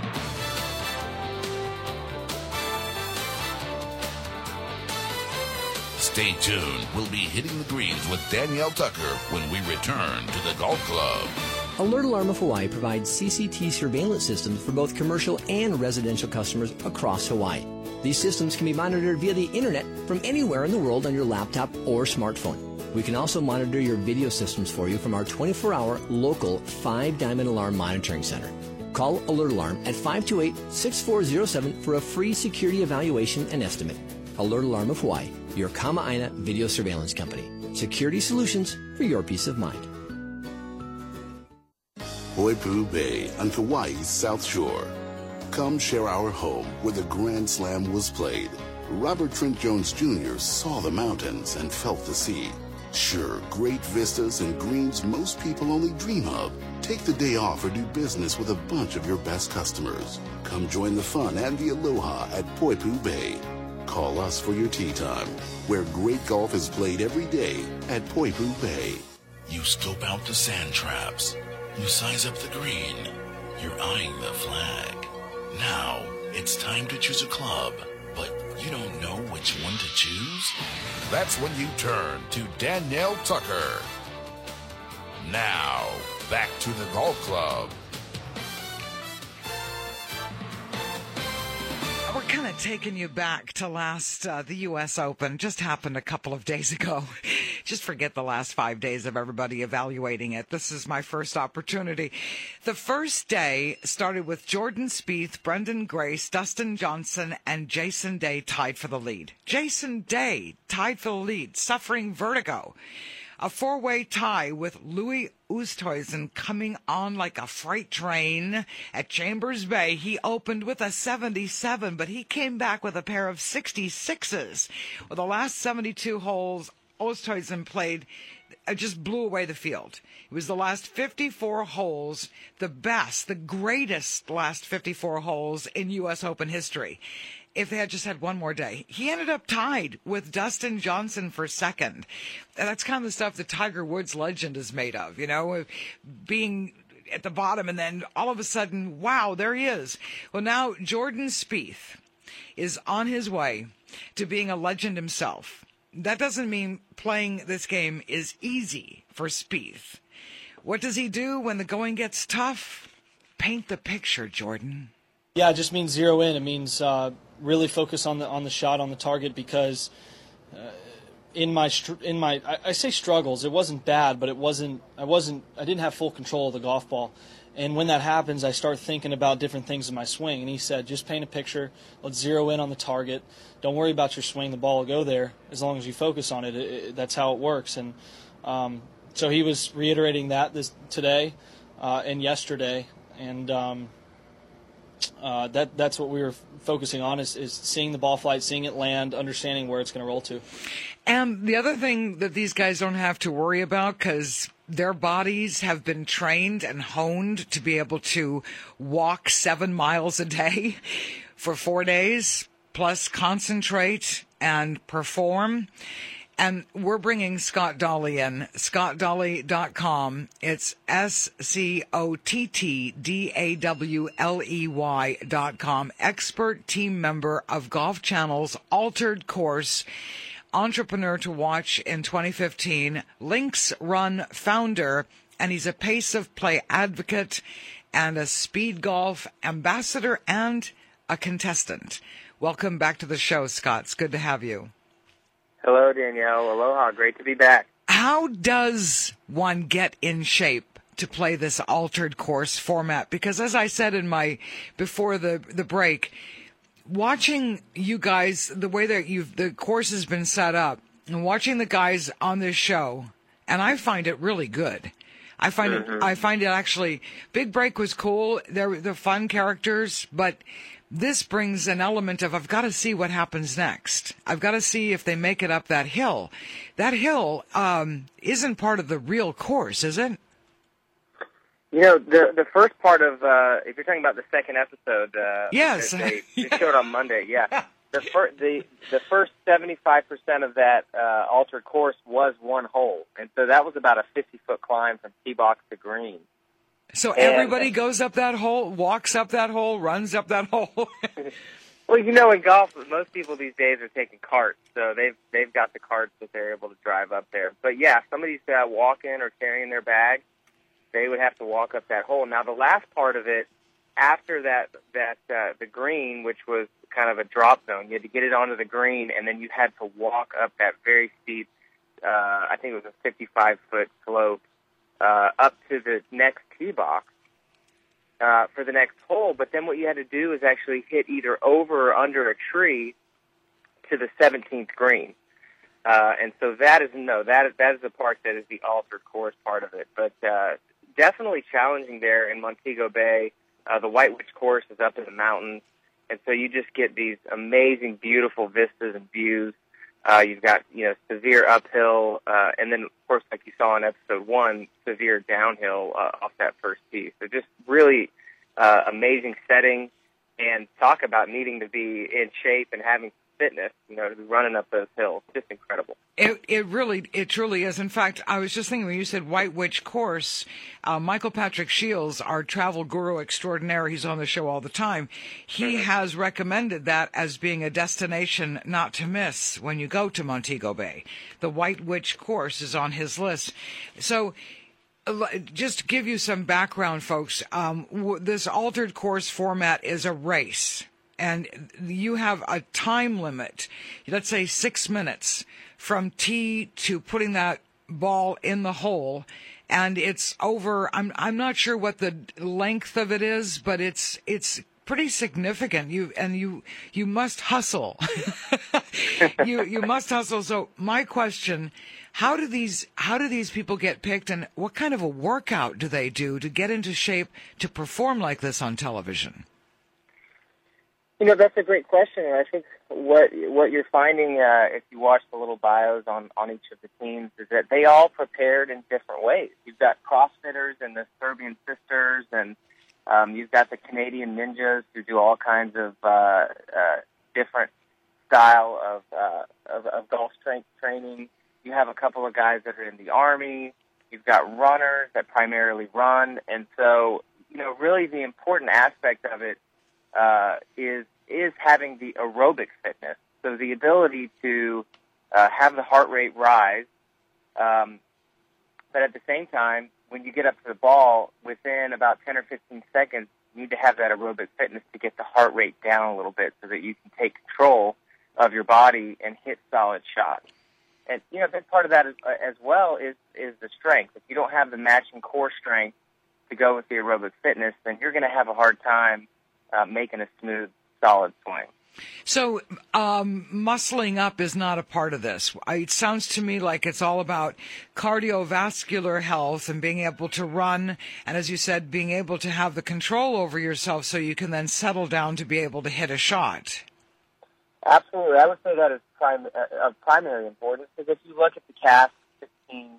Stay tuned. We'll be hitting the greens with Danielle Tucker when we return to the Golf Club. Alert Alarm of Hawaii provides C C T surveillance systems for both commercial and residential customers across Hawaii. These systems can be monitored via the internet from anywhere in the world on your laptop or smartphone. We can also monitor your video systems for you from our twenty-four hour local five Diamond Alarm Monitoring Center. Call Alert Alarm at five two eight, six four zero seven for a free security evaluation and estimate. Alert Alarm of Hawaii, your Kama'aina video surveillance company. Security solutions for your peace of mind. Poipu Bay on Kauai's South Shore. Come share our home where the Grand Slam was played. Robert Trent Jones Junior saw the mountains and felt the sea. Sure, great vistas and greens most people only dream of. Take the day off or do business with a bunch of your best customers. Come join the fun and the aloha at Poipu Bay. Call us for your tee time, where great golf is played every day at Poipu Bay. You scope out the sand traps. You size up the green. You're eyeing the flag. Now, it's time to choose a club, but you don't know which one to choose? That's when you turn to Danielle Tucker. Now, back to the Golf Club. We're kind of taking you back to last, uh, the U S Open. Just happened a couple of days ago. just forget the last five days of everybody evaluating it. This is my first opportunity. The first day started with Jordan Spieth, Brendan Grace, Dustin Johnson, and Jason Day tied for the lead. Jason Day tied for the lead, suffering vertigo. A four-way tie with Louis Oosthuizen coming on like a freight train at Chambers Bay. He opened with a seventy-seven, but he came back with a pair of sixty-sixes. Well, the last seventy-two holes Oosthuizen played uh, just blew away the field. It was the last fifty-four holes, the best, the greatest last fifty-four holes in U S Open history. If they had just had one more day. He ended up tied with Dustin Johnson for second. And that's kind of the stuff that Tiger Woods legend is made of, you know, being at the bottom and then all of a sudden, wow, there he is. Well, now Jordan Spieth is on his way to being a legend himself. That doesn't mean playing this game is easy for Spieth. What does he do when the going gets tough? Paint the picture, Jordan. Yeah, it just means zero in. It means uh, really focus on the on the shot, on the target, because uh, in my str- in my I, I say struggles, it wasn't bad, but it wasn't I wasn't I didn't have full control of the golf ball. And when that happens, I start thinking about different things in my swing. And he said, just paint a picture. Let's zero in on the target. Don't worry about your swing. The ball will go there as long as you focus on it. it, it that's how it works. And um, so he was reiterating that this today uh, and yesterday. And um, uh, that that's what we were focusing on is, is seeing the ball flight, seeing it land, understanding where it's going to roll to. And the other thing that these guys don't have to worry about, because their bodies have been trained and honed to be able to walk seven miles a day for four days, plus concentrate and perform. And we're bringing Scott Daly in, scott daly dot com. It's S C O T T D A W L E Y dot com. Expert team member of Golf Channel's Altered Course, Entrepreneur to Watch in twenty fifteen, Links Run founder, and he's a pace of play advocate and a speed golf ambassador and a contestant. Welcome back to the show, Scott. It's good to have you. Hello, Danielle. Aloha. Great to be back. How does one get in shape to play this altered course format? Because as I said in my, before the, the break, watching you guys, the way that you've, the course has been set up, and watching the guys on this show, and I find it really good. I find mm-hmm. it, I find it actually, Big Break was cool. They're, they're fun characters, but this brings an element of, I've got to see what happens next. I've got to see if they make it up that hill. That hill um, isn't part of the real course, is it? You know, the the first part of, uh, if you're talking about the second episode, uh, yes, they, yeah. they showed on Monday, yeah. The, fir- the, the first seventy-five percent of that uh, altered course was one hole, and so that was about a fifty-foot climb from tee box to green. So everybody goes up that hole, walks up that hole, runs up that hole? Well, you know, in golf, most people these days are taking carts, so they've they've got the carts that they're able to drive up there. But, yeah, somebody's uh, walking or carrying their bag, they would have to walk up that hole. Now, the last part of it, after that, that uh, the green, which was kind of a drop zone, you had to get it onto the green, and then you had to walk up that very steep, uh, I think it was a fifty-five-foot slope, Uh, up to the next tee box uh, for the next hole. But then what you had to do is actually hit either over or under a tree to the seventeenth green. Uh, and so that is, no, that is, that is the part that is the altered course part of it. But uh, definitely challenging there in Montego Bay. Uh, the White Witch course is up in the mountains. And so you just get these amazing, beautiful vistas and views. Uh, you've got, you know, severe uphill, uh, and then, of course, like you saw in episode one, severe downhill uh, off that first tee. So just really uh, amazing setting, and talk about needing to be in shape and having fitness, you know, to be running up those hills. Just incredible. It it really, it truly is. In fact, I was just thinking when you said White Witch course, uh, Michael Patrick Shields, our travel guru extraordinaire, he's on the show all the time. He mm-hmm. has recommended that as being a destination not to miss when you go to Montego Bay. The White Witch course is on his list. So, just to give you some background, folks, um, w- this altered course format is a race. and you have a time limit, let's say six minutes from tee to putting that ball in the hole, and it's over. I'm I'm not sure what the length of it is, but it's it's pretty significant. You and you you must hustle. you you must hustle. So my question: How do these how do these people get picked, and what kind of a workout do they do to get into shape to perform like this on television? You know, that's a great question, and I think what what you're finding uh, if you watch the little bios on, on each of the teams is that they all prepared in different ways. You've got CrossFitters and the Serbian Sisters, and um, you've got the Canadian Ninjas who do all kinds of uh, uh, different style of, uh, of of golf strength training. You have a couple of guys that are in the Army. You've got runners that primarily run, and so you know, really the important aspect of it Uh, is is having the aerobic fitness, so the ability to uh, have the heart rate rise, um, but at the same time, when you get up to the ball, within about ten or fifteen seconds, you need to have that aerobic fitness to get the heart rate down a little bit so that you can take control of your body and hit solid shots. And, you know, a big part of that is, uh, as well is, is the strength. If you don't have the matching core strength to go with the aerobic fitness, then you're going to have a hard time Uh, making a smooth, solid swing. So um, muscling up is not a part of this. It sounds to me like it's all about cardiovascular health and being able to run, and as you said, being able to have the control over yourself so you can then settle down to be able to hit a shot. Absolutely. I would say that is prim- uh, of primary importance, because if you look at the cast, sixteen,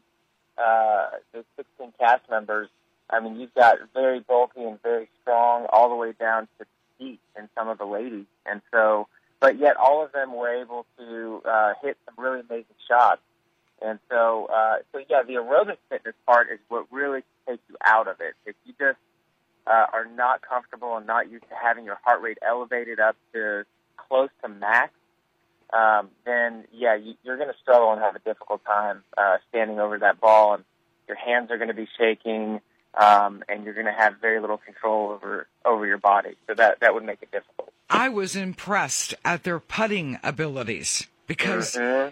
uh, the sixteen cast members, I mean, you've got very bulky and very strong all the way down to feet in some of the ladies. And so, but yet all of them were able to uh, hit some really amazing shots. And so, uh, so yeah, the aerobic fitness part is what really takes you out of it. If you just uh, are not comfortable and not used to having your heart rate elevated up to close to max, um, then, yeah, you, you're going to struggle and have a difficult time uh, standing over that ball, and your hands are going to be shaking. Um, and you're going to have very little control over over your body. So that, that would make it difficult. I was impressed at their putting abilities because mm-hmm.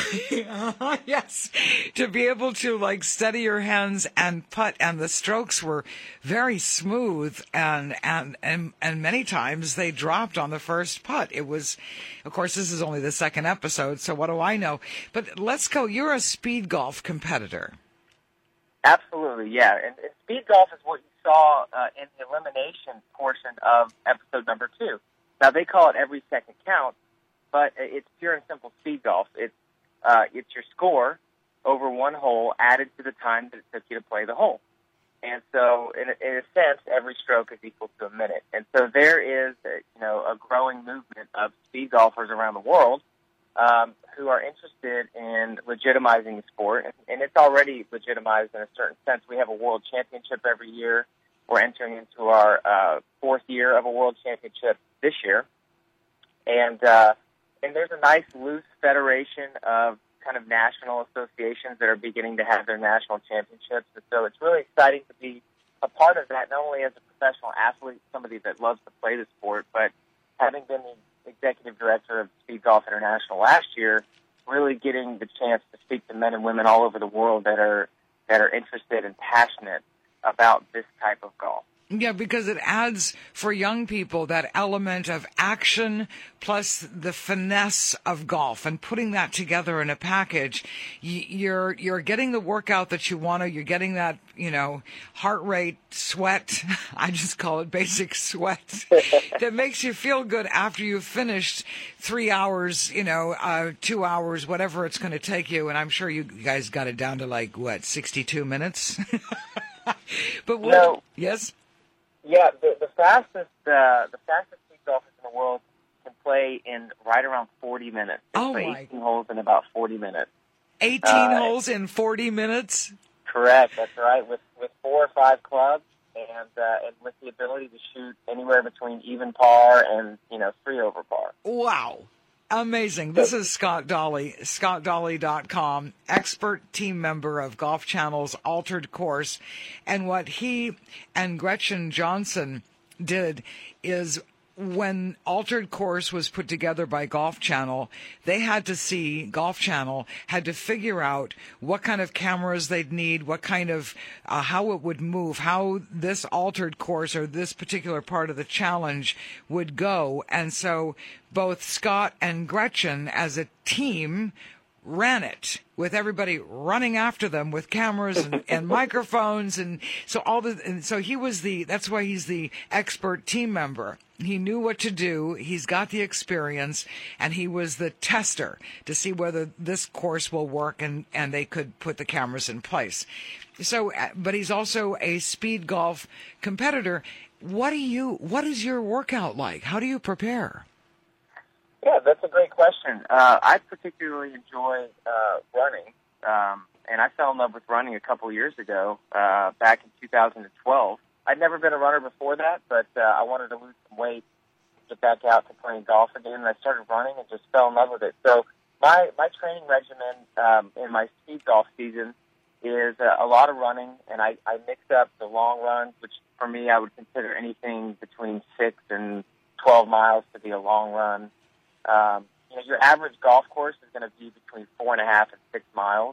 the yes, to be able to like steady your hands and putt, and the strokes were very smooth, and and and, and many times they dropped on the first putt. It was, of course, this is only the second episode, so what do I know? But let's go. You're a speed golf competitor. Absolutely, yeah. And, and speed golf is what you saw uh, in the elimination portion of episode number two. Now, they call it every second count, but it's pure and simple speed golf. It's uh, it's your score over one hole added to the time that it took you to play the hole. And so, in a, in a sense, every stroke is equal to a minute. And so there is, a, you know, a growing movement of speed golfers around the world Um, who are interested in legitimizing the sport, and, and it's already legitimized in a certain sense. We have a world championship every year. We're entering into our uh, fourth year of a world championship this year, and uh, and there's a nice loose federation of kind of national associations that are beginning to have their national championships, and so it's really exciting to be a part of that, not only as a professional athlete, somebody that loves to play the sport, but having been the executive director of Speed Golf International last year, really getting the chance to speak to men and women all over the world that are that are interested and passionate about this type of golf. Yeah, because it adds for young people that element of action plus the finesse of golf, and putting that together in a package. You're you're getting the workout that you want to. You're getting that, you know, heart rate, sweat. I just call it basic sweat that makes you feel good after you've finished three hours, you know, uh, two hours, whatever it's going to take you. And I'm sure you guys got it down to like what, sixty-two minutes. But what, no. yes. Yeah, the, the fastest uh, the fastest speed golfers in the world can play in right around forty minutes. They oh play my! eighteen holes in about forty minutes. Eighteen uh, holes in forty minutes. Correct. That's right. With with four or five clubs, and uh, and with the ability to shoot anywhere between even par and you know three over par. Wow. Amazing. This is Scott Dolly, scott dolly dot com, expert team member of Golf Channel's Altered Course. And what he and Gretchen Johnson did is when Altered Course was put together by Golf Channel, they had to see, Golf Channel had to figure out what kind of cameras they'd need, what kind of, uh, how it would move, how this altered course or this particular part of the challenge would go. And so both Scott and Gretchen as a team ran it with everybody running after them with cameras and, and microphones. And so all the, and so he was the, that's why he's the expert team member. He knew what to do. He's got the experience, and he was the tester to see whether this course will work, and, and they could put the cameras in place. So, but he's also a speed golf competitor. What do you, what is your workout like? How do you prepare? Yeah, that's a great question. Uh, I particularly enjoy uh, running, um, and I fell in love with running a couple years ago, uh, back in two thousand twelve. I'd never been a runner before that, but uh, I wanted to lose some weight, get back out to playing golf again, and I started running and just fell in love with it. So my, my training regimen um, in my speed golf season is uh, a lot of running, and I, I mix up the long runs, which for me I would consider anything between six and twelve miles to be a long run. Um, you know, your average golf course is going to be between four and a half and six miles.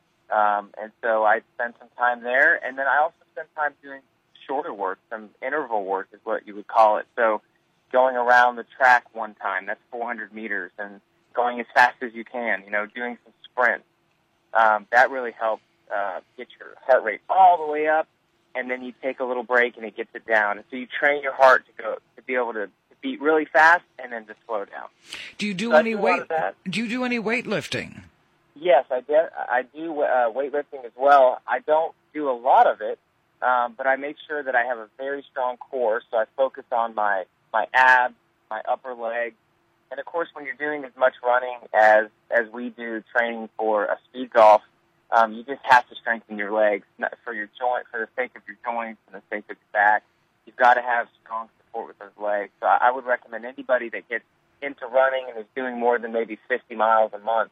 Um, and so I spend some time there. And then I also spend time doing shorter work, some interval work is what you would call it. So going around the track one time, that's four hundred meters, and going as fast as you can, you know, doing some sprints. Um, that really helps uh, get your heart rate all the way up, and then you take a little break and it gets it down. And so you train your heart to go to be able to beat really fast and then to slow down. Do you do so any do weight? Do you do any weightlifting? Yes, I do. I do uh, weightlifting as well. I don't do a lot of it, um, but I make sure that I have a very strong core. So I focus on my my abs, my upper legs, and of course, when you're doing as much running as as we do, training for a speed golf, um, you just have to strengthen your legs for your joint, for the sake of your joints and the sake of your back. You've got to have strong support with those legs. So I would recommend anybody that gets into running and is doing more than maybe fifty miles a month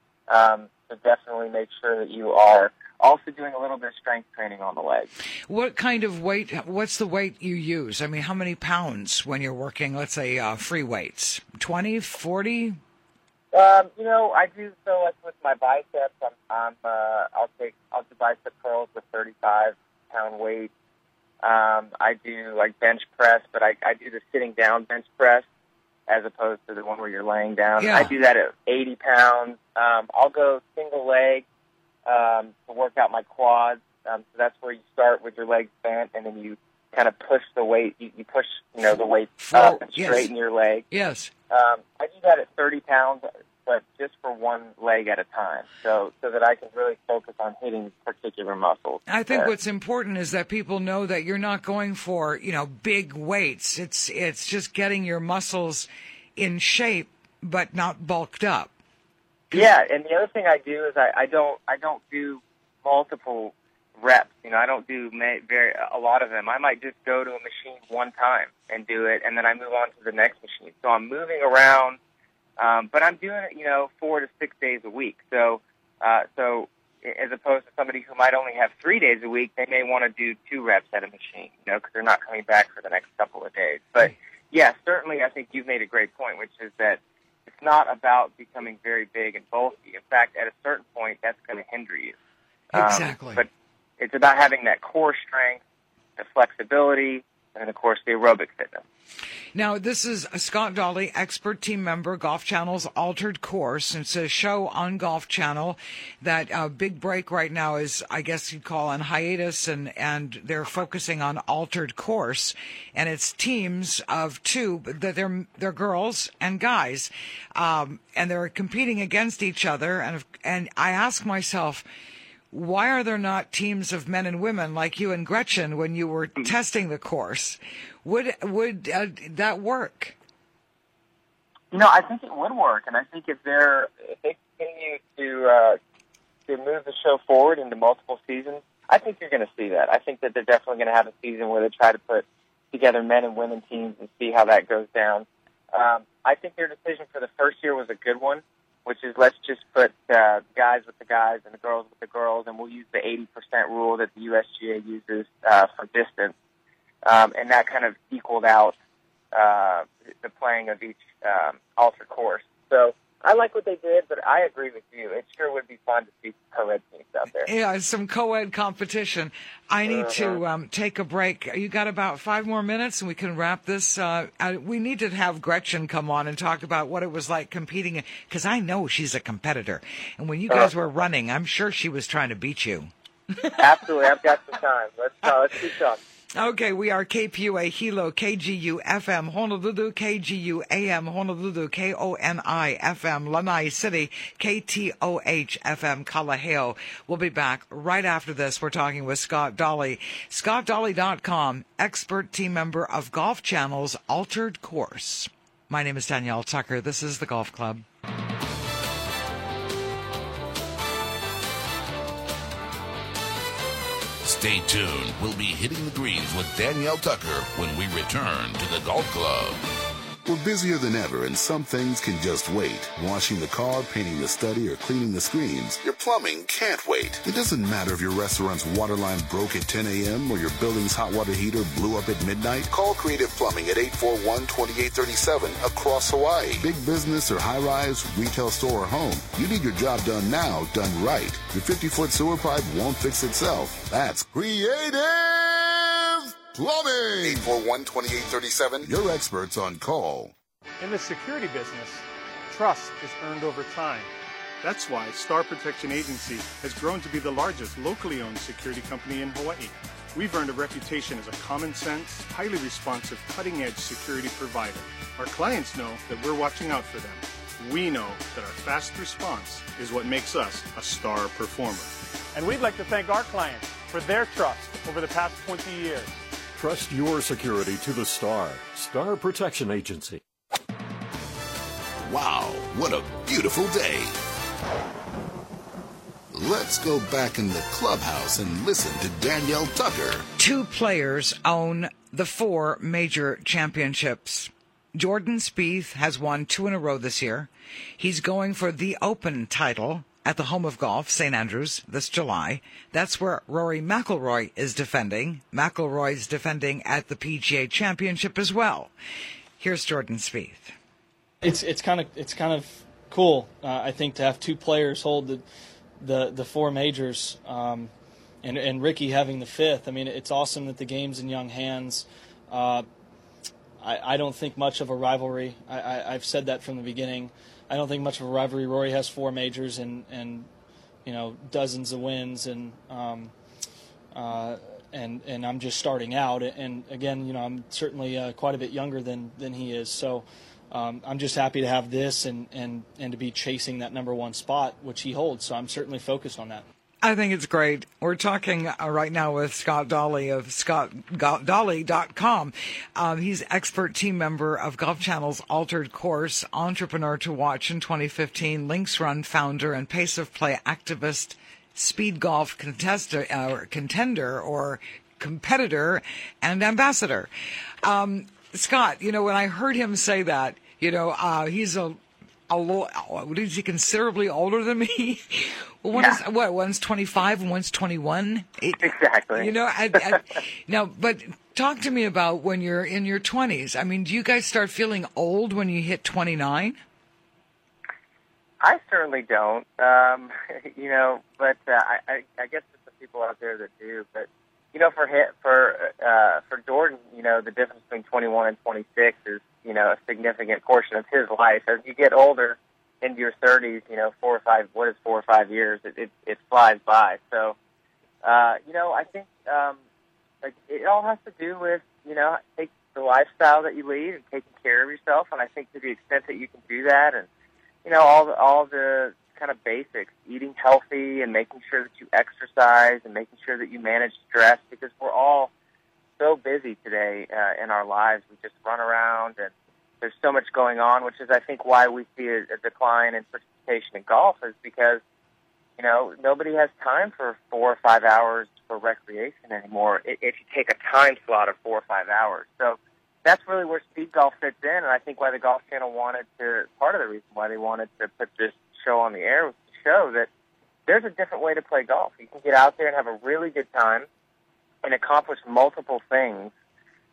um, to definitely make sure that you are also doing a little bit of strength training on the legs. What kind of weight, what's the weight you use? I mean, how many pounds when you're working, let's say, uh, free weights? twenty, forty? Um, you know, I do, so like with my biceps, I'm, I'm uh, I'll take, I'll do bicep curls with thirty-five pound weight. Um, I do like bench press, but I, I do the sitting down bench press as opposed to the one where you're laying down. Yeah. I do that at eighty pounds. Um, I'll go single leg um, to work out my quads. Um, so that's where you start with your legs bent, and then you kind of push the weight. You, you push, you know, the weight up and straighten yes. your leg. Yes. Um, I do that at thirty pounds, but just for one leg at a time, so so that I can really focus on hitting particular muscles. I think there. What's important is that people know that you're not going for, you know, big weights. It's it's just getting your muscles in shape, but not bulked up. Yeah, and the other thing I do is I, I don't I don't do multiple reps. You know, I don't do very a lot of them. I might just go to a machine one time and do it, and then I move on to the next machine. So I'm moving around. Um, but I'm doing it, you know, four to six days a week. So, uh, so as opposed to somebody who might only have three days a week, they may want to do two reps at a machine, you know, because they're not coming back for the next couple of days. But yeah, certainly, I think you've made a great point, which is that it's not about becoming very big and bulky. In fact, at a certain point, that's going to hinder you. Exactly. Um, but it's about having that core strength, the flexibility, and of course, the aerobic fitness. Now, this is a Scott Dolly, expert team member, Golf Channel's Altered Course. It's a show on Golf Channel that uh, big break right now is, I guess you'd call on hiatus, and, and they're focusing on Altered Course. And it's teams of two, that they're, they're girls and guys, um, and they're competing against each other. And, and I ask myself, why are there not teams of men and women like you and Gretchen when you were testing the course? Would would uh, that work? You know, I think it would work, and I think if they're if they continue to uh, to move the show forward into multiple seasons, I think you're going to see that. I think that they're definitely going to have a season where they try to put together men and women teams and see how that goes down. Um, I think their decision for the first year was a good one, which is let's just put uh, guys with the guys and the girls with the girls, and we'll use the eighty percent rule that the U S G A uses uh, for distance. Um, and that kind of equaled out uh, the playing of each um, altered course. So I like what they did, but I agree with you. It sure would be fun to see co-ed teams out there. Yeah, some co-ed competition. I need uh-huh. to um, take a break. You got about five more minutes, and we can wrap this. Uh, I, we need to have Gretchen come on and talk about what it was like competing, because I know she's a competitor. And when you guys uh-huh. were running, I'm sure she was trying to beat you. Absolutely. I've got some time. Let's, uh, let's keep talking. Okay, we are K P U A Hilo, K G U F M Honolulu, K G U A M Honolulu, K O N I F M Lanai City, K T O H F M Kalaheo. We'll be back right after this. We're talking with Scott Dolly. Scott Dolly dot com, expert team member of Golf Channel's Altered Course. My name is Danielle Tucker. This is the Golf Club. Stay tuned. We'll be hitting the greens with Danielle Tucker when we return to the Golf Club. We're busier than ever, and some things can just wait. Washing the car, painting the study, or cleaning the screens. Your plumbing can't wait. It doesn't matter if your restaurant's water line broke at ten a.m. or your building's hot water heater blew up at midnight. Call Creative Plumbing at eight four one, two eight three seven across Hawaii. Big business or high-rise, retail store or home. You need your job done now, done right. Your fifty-foot sewer pipe won't fix itself. That's Creative Plumbing. eight four one, two eight three seven. Your experts on call. In the security business, trust is earned over time. That's why Star Protection Agency has grown to be the largest locally owned security company in Hawaii. We've earned a reputation as a common sense, highly responsive, cutting-edge security provider. Our clients know that we're watching out for them. We know that our fast response is what makes us a star performer. And we'd like to thank our clients for their trust over the past twenty years. Trust your security to the Star. Star Protection Agency. Wow, what a beautiful day. Let's go back in the clubhouse and listen to Danielle Tucker. Two players own the four major championships. Jordan Spieth has won two in a row this year. He's going for the Open title at the Home of Golf, Saint Andrews, this July. That's where Rory McIlroy is defending. McIlroy's defending at the P G A Championship as well. Here's Jordan Spieth. It's it's kind of it's kind of cool, uh, I think, to have two players hold the the, the four majors, um, and and Ricky having the fifth. I mean, it's awesome that the game's in young hands. Uh, I, I don't think much of a rivalry. I, I, I've said that from the beginning. I don't think much of a rivalry. Rory has four majors and, and you know, dozens of wins, and um, uh, and and I'm just starting out. And again, you know, I'm certainly uh, quite a bit younger than, than he is. So um, I'm just happy to have this and, and, and to be chasing that number one spot, which he holds. So I'm certainly focused on that. I think it's great. We're talking uh, right now with Scott Dolly of Scott Dolly dot com. Um, he's expert team member of Golf Channel's Altered Course, entrepreneur to watch in twenty fifteen, Links Run founder, and pace of play activist, speed golf contester, uh, contender or competitor, and ambassador. Um, Scott, you know, when I heard him say that, you know, uh, he's a A little, is he considerably older than me? Well, one yeah. is, what, one's twenty-five and one's twenty-one? It, exactly. You know, I, I, now, but talk to me about when you're in your twenties. I mean, do you guys start feeling old when you hit twenty-nine? I certainly don't. Um, you know, but uh, I, I, I guess there's some people out there that do. But you know, for him, for uh, for Jordan, you know, the difference between twenty-one and twenty-six is, you know, a significant portion of his life. As you get older into your thirties, you know, four or five, what is four or five years? It, it, it flies by. So, uh, you know, I think um, like it all has to do with, you know, take the lifestyle that you lead and taking care of yourself. And I think to the extent that you can do that, and, you know, all the, all the kind of basics, eating healthy and making sure that you exercise and making sure that you manage stress, because we're all so busy today uh, in our lives. We just run around, and there's so much going on, which is, I think, why we see a, a decline in participation in golf, is because, you know, nobody has time for four or five hours for recreation anymore if you take a time slot of four or five hours. So that's really where speed golf fits in, and I think why the Golf Channel wanted to, part of the reason why they wanted to put this show on the air was to show that there's a different way to play golf. You can get out there and have a really good time and accomplish multiple things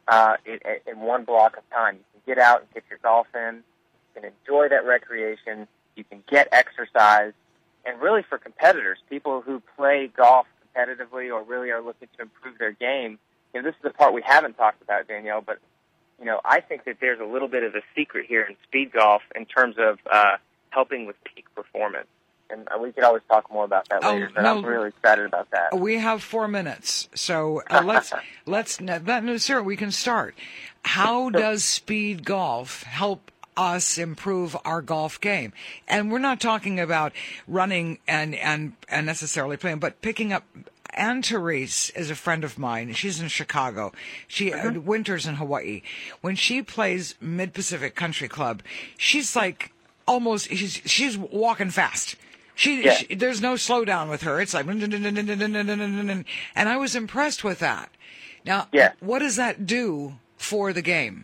uh, in, in one block of time. You can get out and get your golf in. You can enjoy that recreation. You can get exercise. And really for competitors, people who play golf competitively or really are looking to improve their game, you know, this is the part we haven't talked about, Danielle, but, you know, I think that there's a little bit of a secret here in speed golf in terms of uh, helping with peak performance. And we could always talk more about that later, oh, but no, I'm really excited about that. We have four minutes, so uh, let's, let's, that, no, sir, we can start. How does speed golf help us improve our golf game? And we're not talking about running and, and, and necessarily playing, but picking up. Ann Therese is a friend of mine. She's in Chicago. She mm-hmm. uh, winters in Hawaii. When she plays Mid-Pacific Country Club, she's like almost, she's, she's walking fast. She, yeah. she there's no slowdown with her. It's like, and I was impressed with that. Now, yeah. what does that do for the game?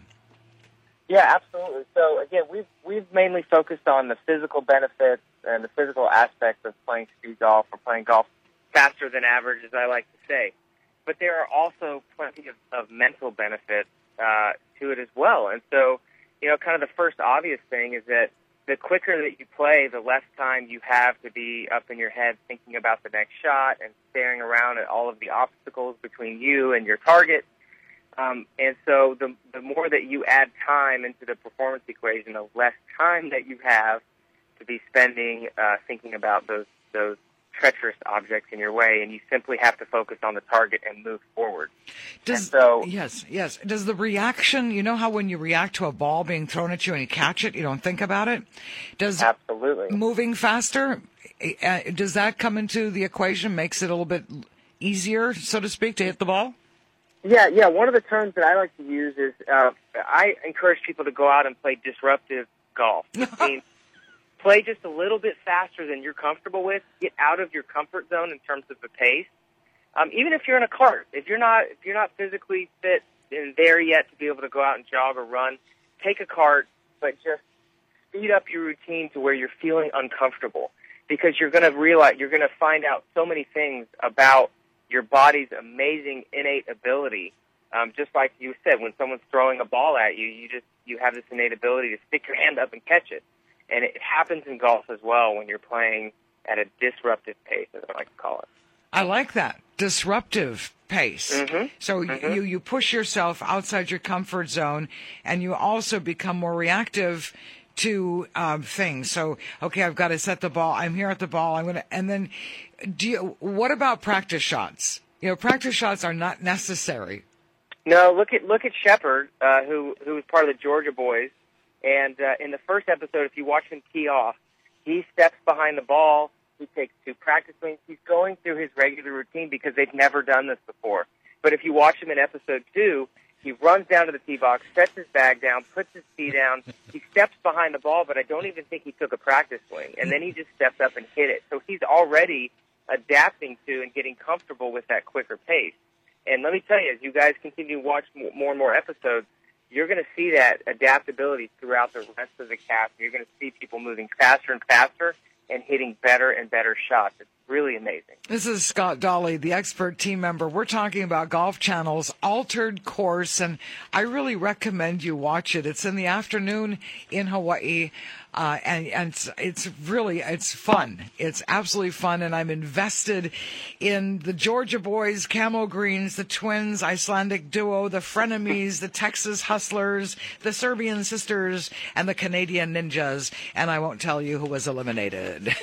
Yeah, absolutely. So again, we've we've mainly focused on the physical benefits and the physical aspects of playing speed golf or playing golf faster than average, as I like to say. But there are also plenty of, of mental benefits uh, to it as well. And so, you know, kind of the first obvious thing is that the quicker that you play, the less time you have to be up in your head thinking about the next shot and staring around at all of the obstacles between you and your target. Um, and so the, the more that you add time into the performance equation, the less time that you have to be spending uh, thinking about those those treacherous objects in your way, and you simply have to focus on the target and move forward. Does, and so, yes, yes. Does the reaction, you know how when you react to a ball being thrown at you and you catch it, you don't think about it? Does absolutely. Moving faster, uh, does that come into the equation, makes it a little bit easier, so to speak, to hit the ball? Yeah, yeah. One of the terms that I like to use is uh, I encourage people to go out and play disruptive golf. Which means play just a little bit faster than you're comfortable with. Get out of your comfort zone in terms of the pace. Um, even if you're in a cart, if you're not if you're not physically fit and there yet to be able to go out and jog or run, take a cart, but just speed up your routine to where you're feeling uncomfortable, because you're going to realize you're going to find out so many things about your body's amazing innate ability. Um, just like you said, when someone's throwing a ball at you, you just you have this innate ability to stick your hand up and catch it. And it happens in golf as well when you're playing at a disruptive pace, as I like to call it. I like that. Disruptive pace. Mm-hmm. So mm-hmm. you, you push yourself outside your comfort zone, and you also become more reactive to um, things. So, okay, I've got to set the ball. I'm here at the ball. I'm going to, and then do you, what about practice shots? You know, practice shots are not necessary. No, look at, look at Shepard, uh, who, who was part of the Georgia boys. And uh, in the first episode, if you watch him tee off, he steps behind the ball. He takes two practice swings. He's going through his regular routine because they've never done this before. But if you watch him in episode two, he runs down to the tee box, sets his bag down, puts his tee down. He steps behind the ball, but I don't even think he took a practice swing. And then he just steps up and hit it. So he's already adapting to and getting comfortable with that quicker pace. And let me tell you, as you guys continue to watch more and more episodes, you're going to see that adaptability throughout the rest of the cast. You're going to see people moving faster and faster and hitting better and better shots. It's really amazing. This is Scott Dolly, the expert team member. We're talking about Golf Channel's Altered Course, and I really recommend you watch it. It's in the afternoon in Hawaii, uh, and, and it's, it's really, it's fun. It's absolutely fun, and I'm invested in the Georgia boys, Camo Greens, the twins, Icelandic duo, the Frenemies, the Texas Hustlers, the Serbian Sisters, and the Canadian Ninjas, and I won't tell you who was eliminated.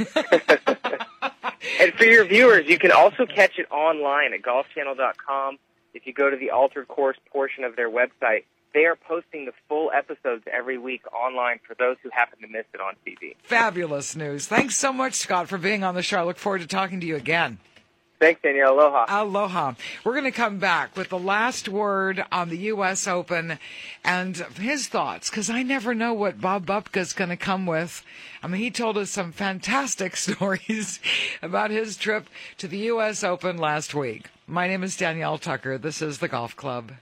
And for your viewers, you can also catch it online at golf channel dot com. If you go to the Altered Course portion of their website, they are posting the full episodes every week online for those who happen to miss it on T V. Fabulous news. Thanks so much, Scott, for being on the show. I look forward to talking to you again. Thanks, Danielle. Aloha. Aloha. We're going to come back with the last word on the U S Open and his thoughts, because I never know what Bob Bupka's going to come with. I mean, he told us some fantastic stories about his trip to the U S Open last week. My name is Danielle Tucker. This is The Golf Club.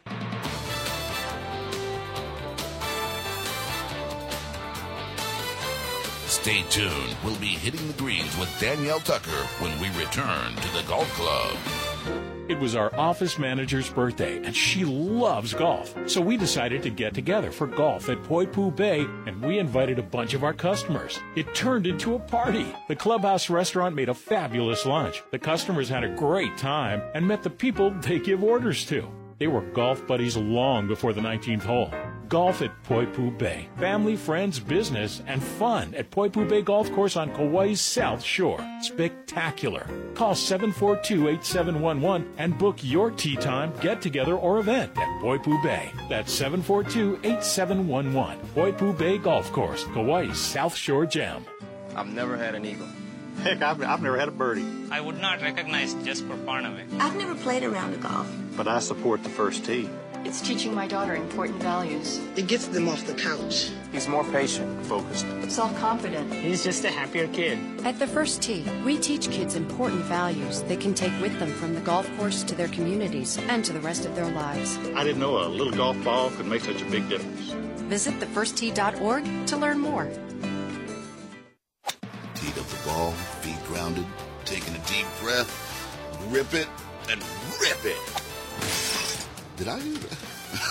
Stay tuned. We'll be hitting the greens with Danielle Tucker when we return to the Golf Club. It was our office manager's birthday, and she loves golf. So we decided to get together for golf at Poipu Bay, and we invited a bunch of our customers. It turned into a party. The Clubhouse restaurant made a fabulous lunch. The customers had a great time and met the people they give orders to. They were golf buddies long before the nineteenth hole. Golf at Poipu Bay. Family, friends, business, and fun at Poipu Bay Golf Course on Kauai's South Shore. Spectacular. Call seven four two, eight seven one one and book your tee time, get-together, or event at Poipu Bay. That's seven four two, eight seven one one. Poipu Bay Golf Course, Kauai's South Shore Gem. I've never had an eagle. Heck, I've, I've never had a birdie. I would not recognize Jesper Parnevik. I've never played a round of golf. But I support the first tee. It's teaching my daughter important values. It gets them off the couch. He's more patient, focused. Self-confident. He's just a happier kid. At the First Tee, we teach kids important values they can take with them from the golf course to their communities and to the rest of their lives. I didn't know a little golf ball could make such a big difference. Visit the first tee dot org to learn more. Teed up the ball, feet grounded, taking a deep breath, grip it, and rip it. Did I do that?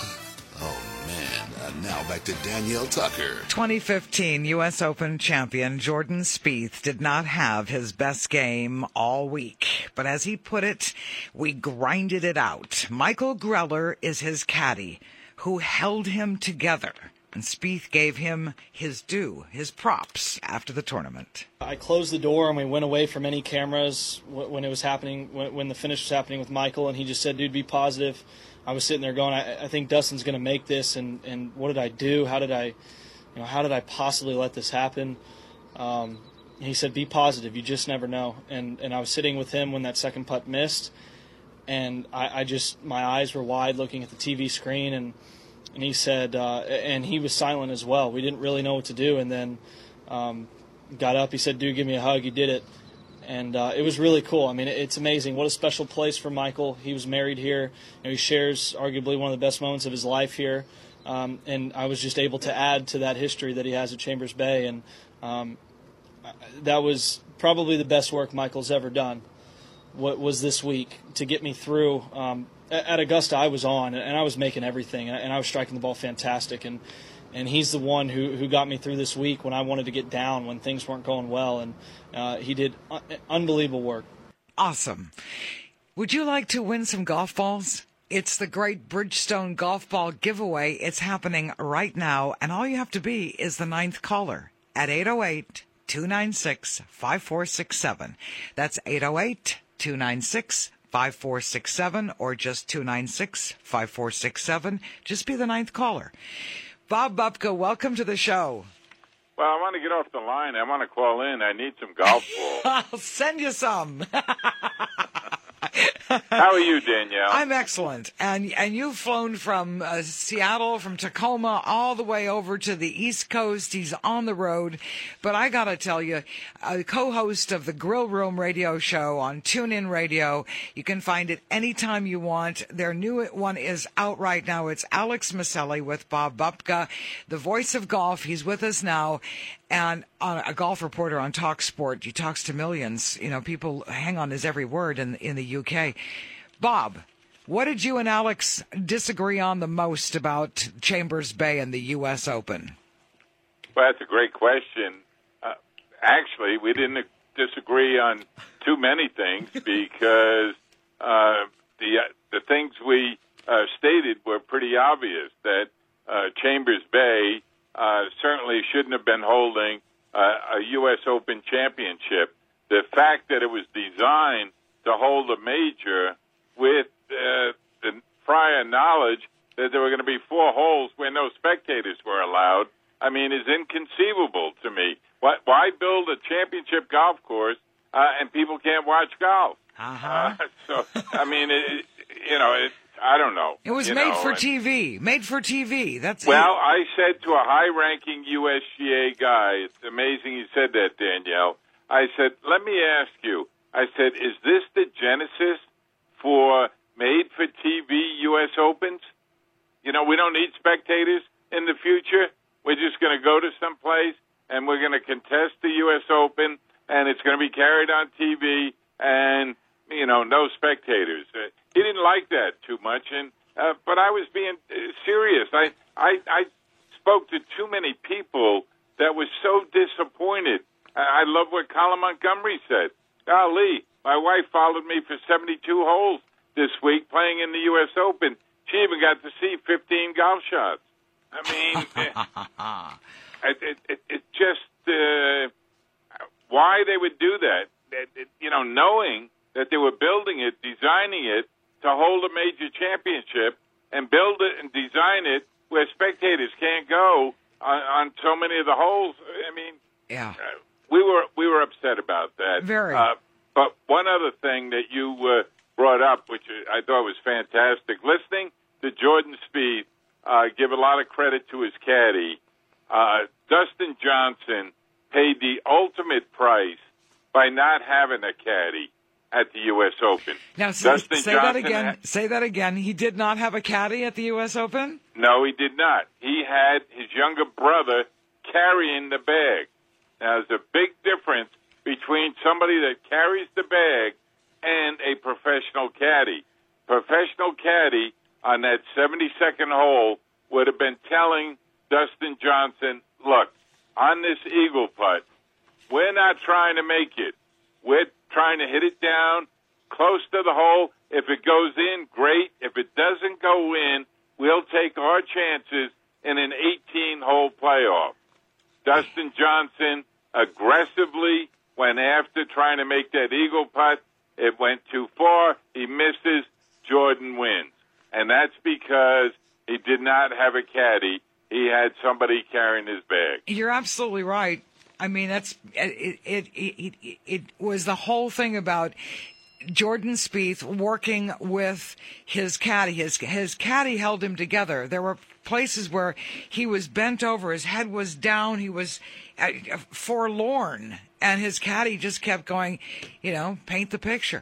Oh, man. Uh, now back to Danielle Tucker. twenty fifteen U S Open champion Jordan Spieth did not have his best game all week. But as he put it, we grinded it out. Michael Greller is his caddy, who held him together. And Spieth gave him his due, his props, after the tournament. I closed the door and we went away from any cameras when it was happening, when the finish was happening with Michael, and he just said, dude, be positive. I was sitting there going, I, I think Dustin's going to make this, and, and what did I do? How did I, you know, how did I possibly let this happen? Um, he said, be positive. You just never know. And and I was sitting with him when that second putt missed, and I, I just, my eyes were wide looking at the T V screen, and and he said, uh, and he was silent as well. We didn't really know what to do, and then um, got up. He said, dude, give me a hug. You did it. And uh, it was really cool. I mean, it's amazing. What a special place for Michael. He was married here. You know, he shares arguably one of the best moments of his life here. Um, and I was just able to add to that history that he has at Chambers Bay. And um, that was probably the best work Michael's ever done, what was this week, to get me through. Um, at Augusta, I was on, and I was making everything, and I was striking the ball fantastic. And And he's the one who, who got me through this week when I wanted to get down, when things weren't going well. And uh, he did un- unbelievable work. Awesome. Would you like to win some golf balls? It's the Great Bridgestone Golf Ball Giveaway. It's happening right now, and all you have to be is the ninth caller at eight oh eight, two nine six, five four six seven. That's eight oh eight, two nine six, five four six seven, or just two nine six, five four six seven. Just be the ninth caller. Bob Bupka, welcome to the show. Well, I want to get off the line. I want to call in. I need some golf balls. I'll send you some. How are you, Danielle? I'm excellent. And and you've flown from uh, Seattle, from Tacoma, all the way over to the East Coast. He's on the road. But I got to tell you, a co-host of the Grill Room radio show on TuneIn Radio. You can find it anytime you want. Their new one is out right now. It's Alex Maselli with Bob Bupka, the voice of golf. He's with us now. And uh, a golf reporter on TalkSport. He talks to millions. You know, people hang on his every word in in the U K. Bob, what did you and Alex disagree on the most about Chambers Bay and the U S Open? Well, that's a great question. Uh, actually, we didn't disagree on too many things because uh, the uh, the things we uh, stated were pretty obvious. That uh, Chambers Bay Uh, certainly shouldn't have been holding uh, a U S Open championship. The fact that it was designed to hold a major with uh, the prior knowledge that there were going to be four holes where no spectators were allowed, I mean, is inconceivable to me. Why, why build a championship golf course uh, and people can't watch golf? Uh-huh. Uh, so, I mean, it, you know, it, I don't know. It was you made know, for and, T V. Made for T V. That's well, it. I said to a high-ranking U S G A guy, it's amazing you said that, Danielle. I said, let me ask you. I said, is this the genesis for made-for-T V U S Opens? You know, we don't need spectators in the future. We're just going to go to some place, and we're going to contest the U S Open, and it's going to be carried on T V, and you know, no spectators. Uh, he didn't like that too much, and uh, but I was being uh, serious. I, I I spoke to too many people that was so disappointed. I, I love what Colin Montgomery said. Golly, my wife followed me for seventy-two holes this week playing in the U S Open. She even got to see fifteen golf shots. I mean, it, it, it, it just uh, why they would do that. It, it, you know, knowing that they were building it, designing it to hold a major championship and build it and design it where spectators can't go on, on so many of the holes. I mean, yeah, uh, we were we were upset about that. Very. Uh, but one other thing that you uh, brought up, which I thought was fantastic, listening to Jordan Spieth uh, give a lot of credit to his caddy. Uh, Dustin Johnson paid the ultimate price by not having a caddy at the U S Open. Now, say, Dustin say Johnson that again. had, say that again. He did not have a caddy at the U S Open? No, he did not. He had his younger brother carrying the bag. Now, there's a big difference between somebody that carries the bag and a professional caddy. Professional caddy on that seventy-second hole would have been telling Dustin Johnson, look, on this eagle putt, we're not trying to make it. We're trying to hit it down close to the hole. If it goes in, great. If it doesn't go in, we'll take our chances in an eighteen-hole playoff. Dustin Johnson aggressively went after trying to make that eagle putt. It went too far. He misses. Jordan wins. And that's because he did not have a caddy. He had somebody carrying his bag. You're absolutely right. I mean, that's it. It it, it, it was the whole thing about Jordan Spieth working with his caddy. His his caddy held him together. There were places where he was bent over, his head was down, he was uh, forlorn, and his caddy just kept going, you know, paint the picture.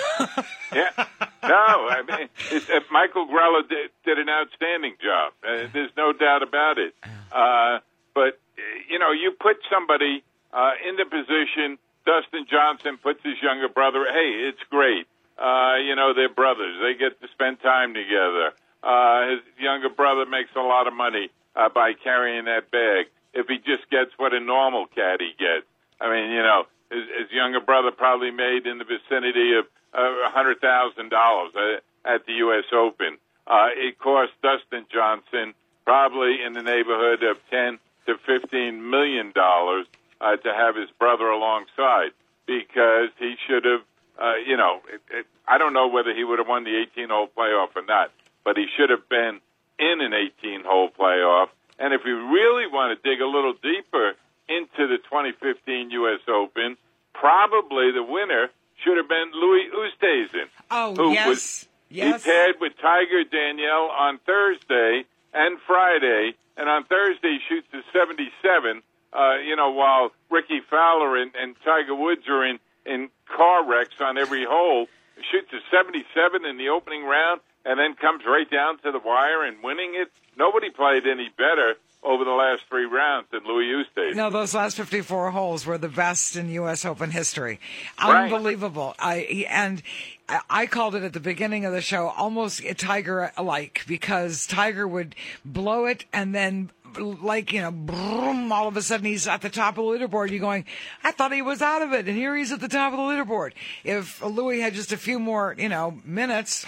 Yeah. No, I mean, it, uh, Michael Grella did, did an outstanding job. Uh, there's no doubt about it. Uh, but, you know, you put somebody uh, in the position, Dustin Johnson puts his younger brother, hey, it's great. Uh, you know, they're brothers. They get to spend time together. Uh, his younger brother makes a lot of money uh, by carrying that bag if he just gets what a normal caddy gets. I mean, you know, his, his younger brother probably made in the vicinity of uh, one hundred thousand dollars at the U S Open. Uh, it cost Dustin Johnson probably in the neighborhood of ten to fifteen million dollars uh, to have his brother alongside, because he should have, uh, you know, it, it, I don't know whether he would have won the eighteen-hole playoff or not, but he should have been in an eighteen-hole playoff. And if we really want to dig a little deeper into the twenty fifteen U S Open, probably the winner should have been Louis Oosthuizen. Oh, who yes. Was, yes. He paired with Tiger Danielle on Thursday and Friday, and on Thursday he shoots a seventy-seven, uh, you know, while Ricky Fowler and, and Tiger Woods are in, in car wrecks on every hole. He shoots a seventy-seven in the opening round and then comes right down to the wire and winning it. Nobody played any better over the last three rounds than Louis Oosthuizen. No, those last fifty-four holes were the best in U S Open history. Right. Unbelievable. I and I called it at the beginning of the show almost Tiger-alike, because Tiger would blow it and then, like, you know, boom, all of a sudden he's at the top of the leaderboard. You're going, I thought he was out of it, and here he's at the top of the leaderboard. If Louis had just a few more, you know, minutes,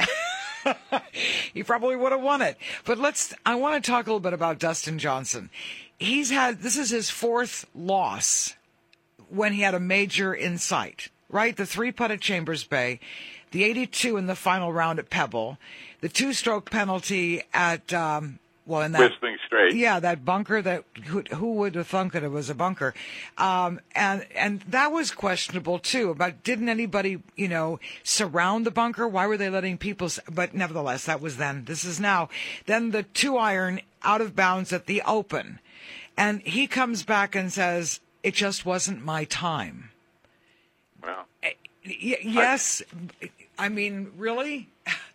he probably would have won it. But let's, I want to talk a little bit about Dustin Johnson. He's had, this is his fourth loss when he had a major in sight, right? The three putt at Chambers Bay, the eighty-two in the final round at Pebble, the two stroke penalty at, um, well, in that, Whistling Straits. Yeah, that bunker that, who, who would have thunk that it was a bunker? Um, and, and that was questionable too, but didn't anybody, you know, surround the bunker? Why were they letting people, but nevertheless, that was then. This is now. Then the two iron out of bounds at the Open. And he comes back and says, it just wasn't my time. Well, y- yes. I, I mean, really?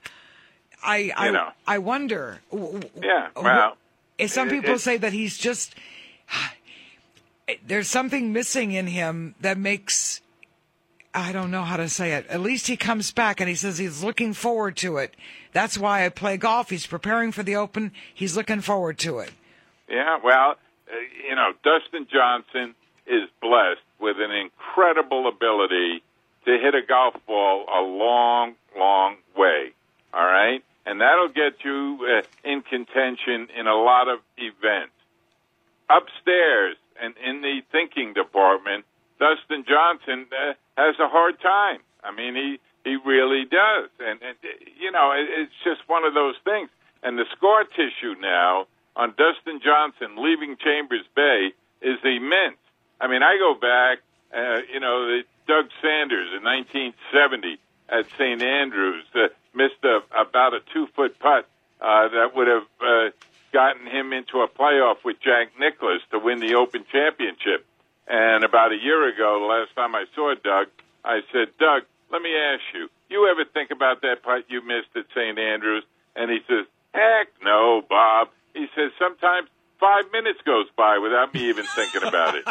I, I, you know. I wonder. Yeah, well. Some people it, say that he's just, there's something missing in him that makes, I don't know how to say it. At least he comes back and he says he's looking forward to it. That's why I play golf. He's preparing for the Open. He's looking forward to it. Yeah, well, uh, you know, Dustin Johnson is blessed with an incredible ability to hit a golf ball a long, long way, all right? And that'll get you uh, in contention in a lot of events. Upstairs and in the thinking department, Dustin Johnson uh, has a hard time. I mean, he, he really does. And, and, you know, it, it's just one of those things. And the scar tissue now on Dustin Johnson leaving Chambers Bay is immense. I mean, I go back, uh, you know, the Doug Sanders in nineteen seventy at Saint Andrews uh, missed a, about a two-foot putt uh, that would have uh, gotten him into a playoff with Jack Nicklaus to win the Open Championship. And about a year ago, the last time I saw Doug, I said, Doug, let me ask you, you ever think about that putt you missed at Saint Andrews? And he says, heck no, Bob. He says, sometimes five minutes goes by without me even thinking about it.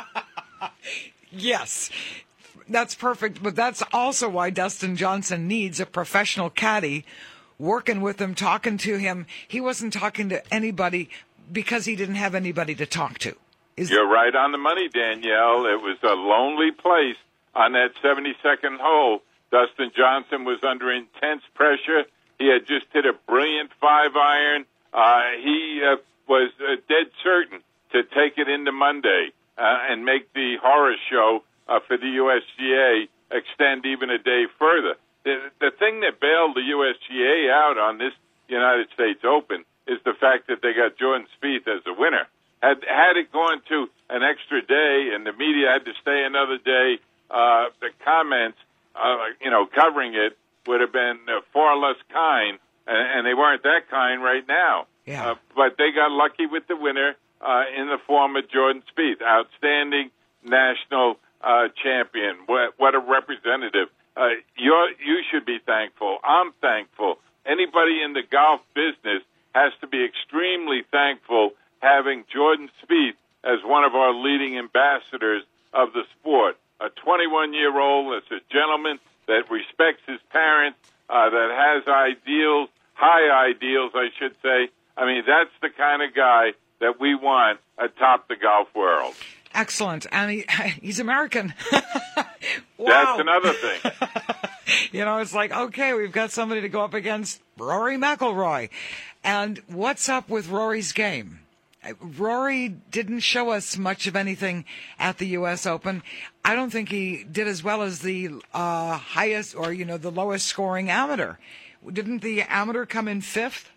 Yes, that's perfect. But that's also why Dustin Johnson needs a professional caddy working with him, talking to him. He wasn't talking to anybody because he didn't have anybody to talk to. Is You're right on the money, Danielle. It was a lonely place on that seventy-second hole. Dustin Johnson was under intense pressure. He had just hit a brilliant five-iron. Uh, he uh, was uh, dead certain to take it into Monday uh, and make the horror show uh, for the U S G A extend even a day further. The, the thing that bailed the U S G A out on this United States Open is the fact that they got Jordan Spieth as a winner. Had, had it gone to an extra day and the media had to stay another day, uh, the comments, uh, you know, covering it would have been uh, far less kind, and, and they weren't that kind right now. Yeah. Uh, but they got lucky with the winner uh, in the form of Jordan Spieth, outstanding national uh, champion. What, what a representative. Uh, you're, you should be thankful. I'm thankful. Anybody in the golf business has to be extremely thankful having Jordan Spieth as one of our leading ambassadors of the sport. A twenty-one-year-old that's a gentleman that respects his parents, uh, that has ideals, high ideals, I should say. I mean, that's the kind of guy that we want atop the golf world. Excellent. And he, he's American. Wow. That's another thing. You know, it's like, okay, we've got somebody to go up against Rory McIlroy. And what's up with Rory's game? Rory didn't show us much of anything at the U S Open. I don't think he did as well as the uh, highest or, you know, the lowest scoring amateur. Didn't the amateur come in fifth?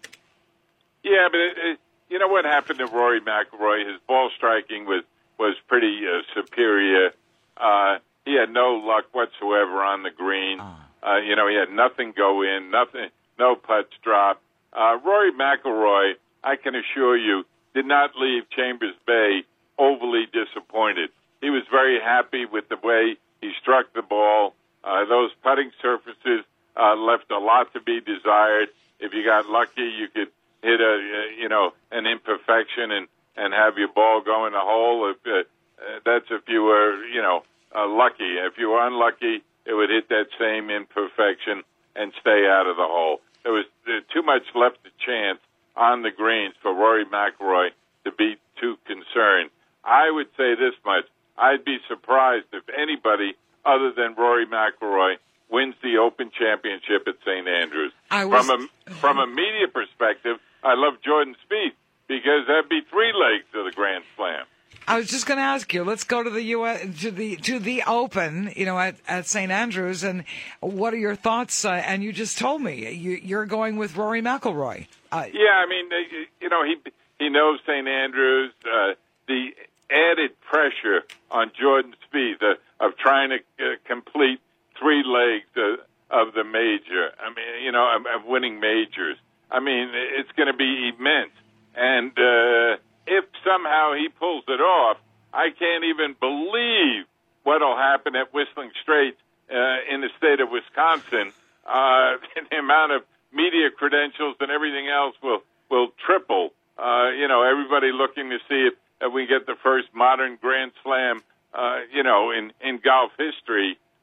Yeah, but it, it, you know what happened to Rory McIlroy? His ball striking was, was pretty uh, superior. Uh, he had no luck whatsoever on the green. Oh. Uh, you know, he had nothing go in, nothing, no putts drop. Uh, Rory McIlroy, I can assure you, did not leave Chambers Bay overly disappointed. He was very happy with the way he struck the ball. Uh, those putting surfaces uh, left a lot to be desired. If you got lucky, you could hit a uh, you know an imperfection and, and have your ball go in the hole. If, uh, uh, that's if you were you know uh, lucky. If you were unlucky, it would hit that same imperfection and stay out of the hole. There was uh, too much left to chance on the greens for Rory McIlroy to be too concerned. I would say this much. I'd be surprised if anybody other than Rory McIlroy wins the Open Championship at Saint Andrews. I was... From a from a media perspective, I love Jordan Spieth because that'd be three legs of the Grand Slam. I was just going to ask you. Let's go to the U S to the to the Open, you know, at, at Saint Andrews, and what are your thoughts? Uh, and you just told me you, you're going with Rory McIlroy. Uh, yeah, I mean, you know, he he knows Saint Andrews. Uh, the added pressure on Jordan Spieth uh, of trying to uh, complete three legs uh, of the major. I mean, you know, of, of winning majors. I mean, it's going to be immense. And uh, if somehow he pulls it off, I can't even believe what'll happen at Whistling Straits uh, in the state of Wisconsin. Uh, the amount of media credentials and everything else will will triple. Uh, you know, everybody looking to see if, if we get the first modern Grand Slam, uh, you know, in, in golf history.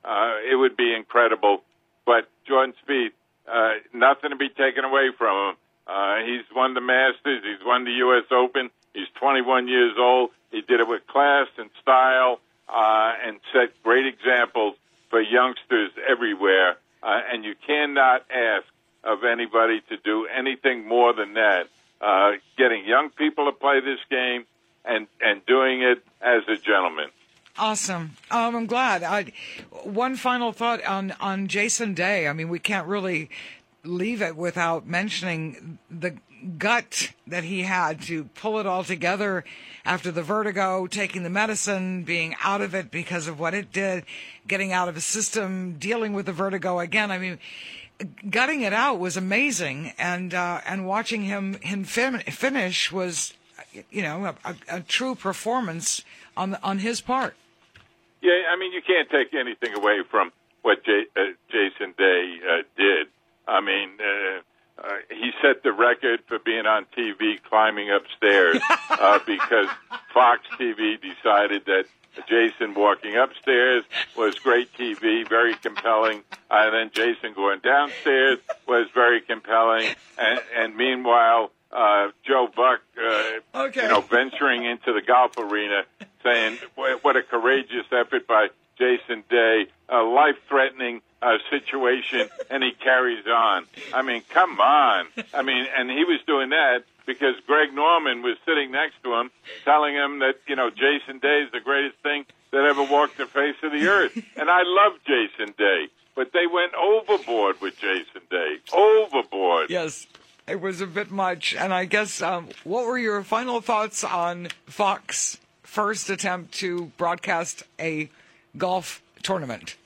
uh, it would be incredible. But Jordan Spieth, uh, nothing to be taken away from him. Uh, he's won the Masters. He's won the U S Open. He's twenty-one years old. He did it with class and style uh, and set great examples for youngsters everywhere. Uh, and you cannot ask of anybody to do anything more than that. Uh, getting young people to play this game and, and doing it as a gentleman. Awesome. Um, I'm glad. I, one final thought on, on Jason Day. I mean, we can't really leave it without mentioning the gut that he had to pull it all together after the vertigo, taking the medicine, being out of it because of what it did, getting out of the system, dealing with the vertigo again. I mean, gutting it out was amazing, and uh, and watching him him fin- finish was, you know, a, a, a true performance on on his part. Yeah, I mean, you can't take anything away from what J- uh, Jason Day uh, did. I mean, uh, uh, he set the record for being on T V climbing upstairs uh, because Fox T V decided that Jason walking upstairs was great T V, very compelling, and then Jason going downstairs was very compelling, and, and meanwhile, uh, Joe Buck, uh, okay. you know, venturing into the golf arena, saying what a courageous effort by Jason Day, a life-threatening uh, situation, and he carries on. I mean, come on. I mean, and he was doing that because Greg Norman was sitting next to him telling him that, you know, Jason Day is the greatest thing that ever walked the face of the earth. And I love Jason Day, but they went overboard with Jason Day. Overboard. Yes, it was a bit much. And I guess, um, what were your final thoughts on Fox first attempt to broadcast a golf tournament?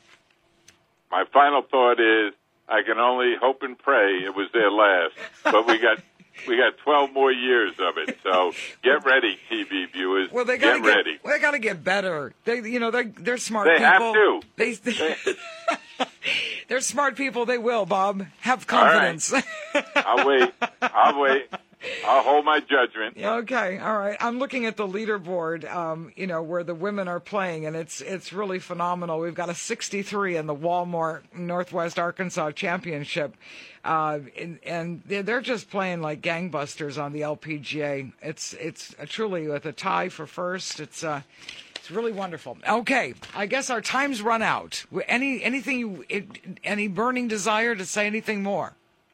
My final thought is I can only hope and pray it was their last, but we got we got twelve more years of it. So get ready, T V viewers. Well, they gotta get, get ready. Well, they got to get better. They, you know, they they're smart They people. have to. They, they, they're smart people. They will, Bob. Have confidence. All right. I'll wait. I'll wait. I'll hold my judgment. Okay, all right. I'm looking at the leaderboard, um, you know, where the women are playing, and it's it's really phenomenal. We've got a sixty-three in the Walmart Northwest Arkansas Championship, uh, and, and they're, they're just playing like gangbusters on the L P G A. It's it's a truly with a tie for first. It's uh, it's really wonderful. Okay, I guess our time's run out. Any anything you it, any burning desire to say anything more?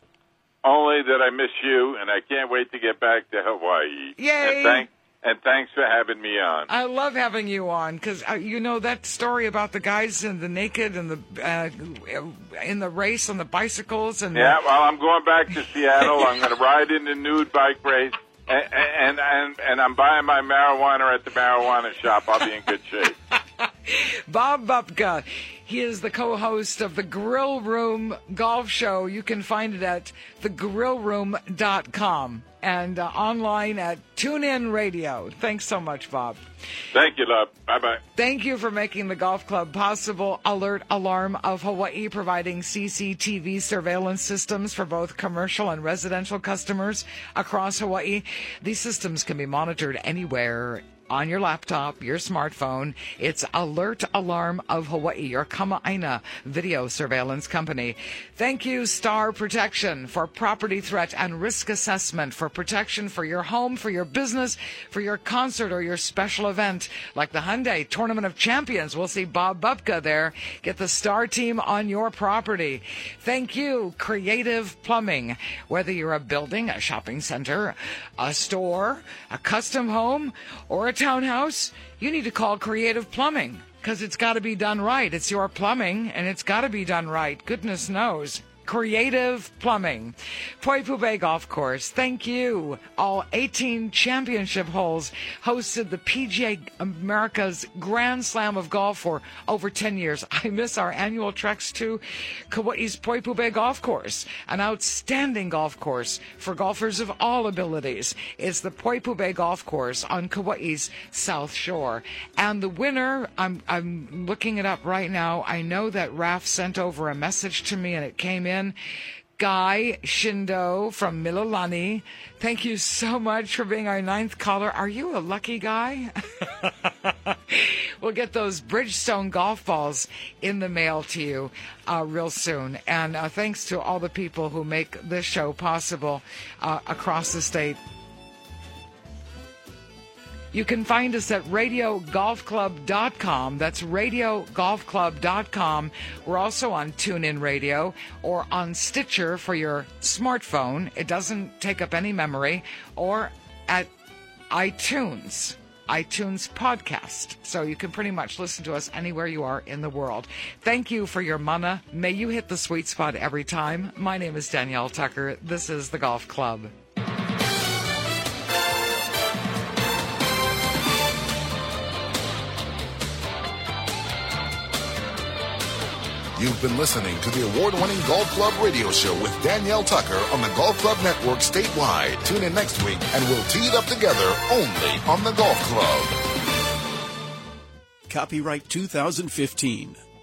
Only that I miss you, and I can't wait to get back to Hawaii. Yay! And, thank, and thanks for having me on. I love having you on because uh, you know that story about the guys in the naked and the uh, in the race on the bicycles and yeah. The... Well, I'm going back to Seattle. I'm going to ride in the nude bike race, and, and and and I'm buying my marijuana at the marijuana shop. I'll be in good shape. Bob Bupka. He is the co-host of the Grill Room Golf Show. You can find it at the grill room dot com and uh, online at TuneIn Radio. Thanks so much, Bob. Thank you, love. Bye-bye. Thank you for making the Golf Club possible. Alert Alarm of Hawaii, providing C C T V surveillance systems for both commercial and residential customers across Hawaii. These systems can be monitored anywhere on your laptop, your smartphone. It's Alert Alarm of Hawaii, your Kama'aina video surveillance company. Thank you, Star Protection, for property threat and risk assessment, for protection for your home, for your business, for your concert or your special event, like the Hyundai Tournament of Champions. We'll see Bob Bupka there. Get the Star team on your property. Thank you, Creative Plumbing. Whether you're a building, a shopping center, a store, a custom home, or a townhouse, you need to call Creative Plumbing because it's got to be done right. It's your plumbing and it's got to be done right. Goodness knows. Creative Plumbing. Poipu Bay Golf Course, thank you. All eighteen championship holes hosted the P G A America's Grand Slam of Golf for over ten years. I miss our annual treks to Kauai's Poipu Bay Golf Course, an outstanding golf course for golfers of all abilities. It's the Poipu Bay Golf Course on Kauai's South Shore. And the winner, I'm, I'm looking it up right now. I know that Raf sent over a message to me and it came in. Guy Shindo from Mililani, thank you so much for being our ninth caller. Are you a lucky guy? We'll get those Bridgestone golf balls in the mail to you uh, real soon. And uh, thanks to all the people who make this show possible uh, across the state. You can find us at radio golf club dot com. That's radio golf club dot com. We're also on TuneIn Radio or on Stitcher for your smartphone. It doesn't take up any memory. Or at iTunes, iTunes podcast. So you can pretty much listen to us anywhere you are in the world. Thank you for your mana. May you hit the sweet spot every time. My name is Danielle Tucker. This is The Golf Club. You've been listening to the award-winning Golf Club radio show with Danielle Tucker on the Golf Club Network statewide. Tune in next week and we'll tee it up together only on the Golf Club. Copyright two thousand fifteen.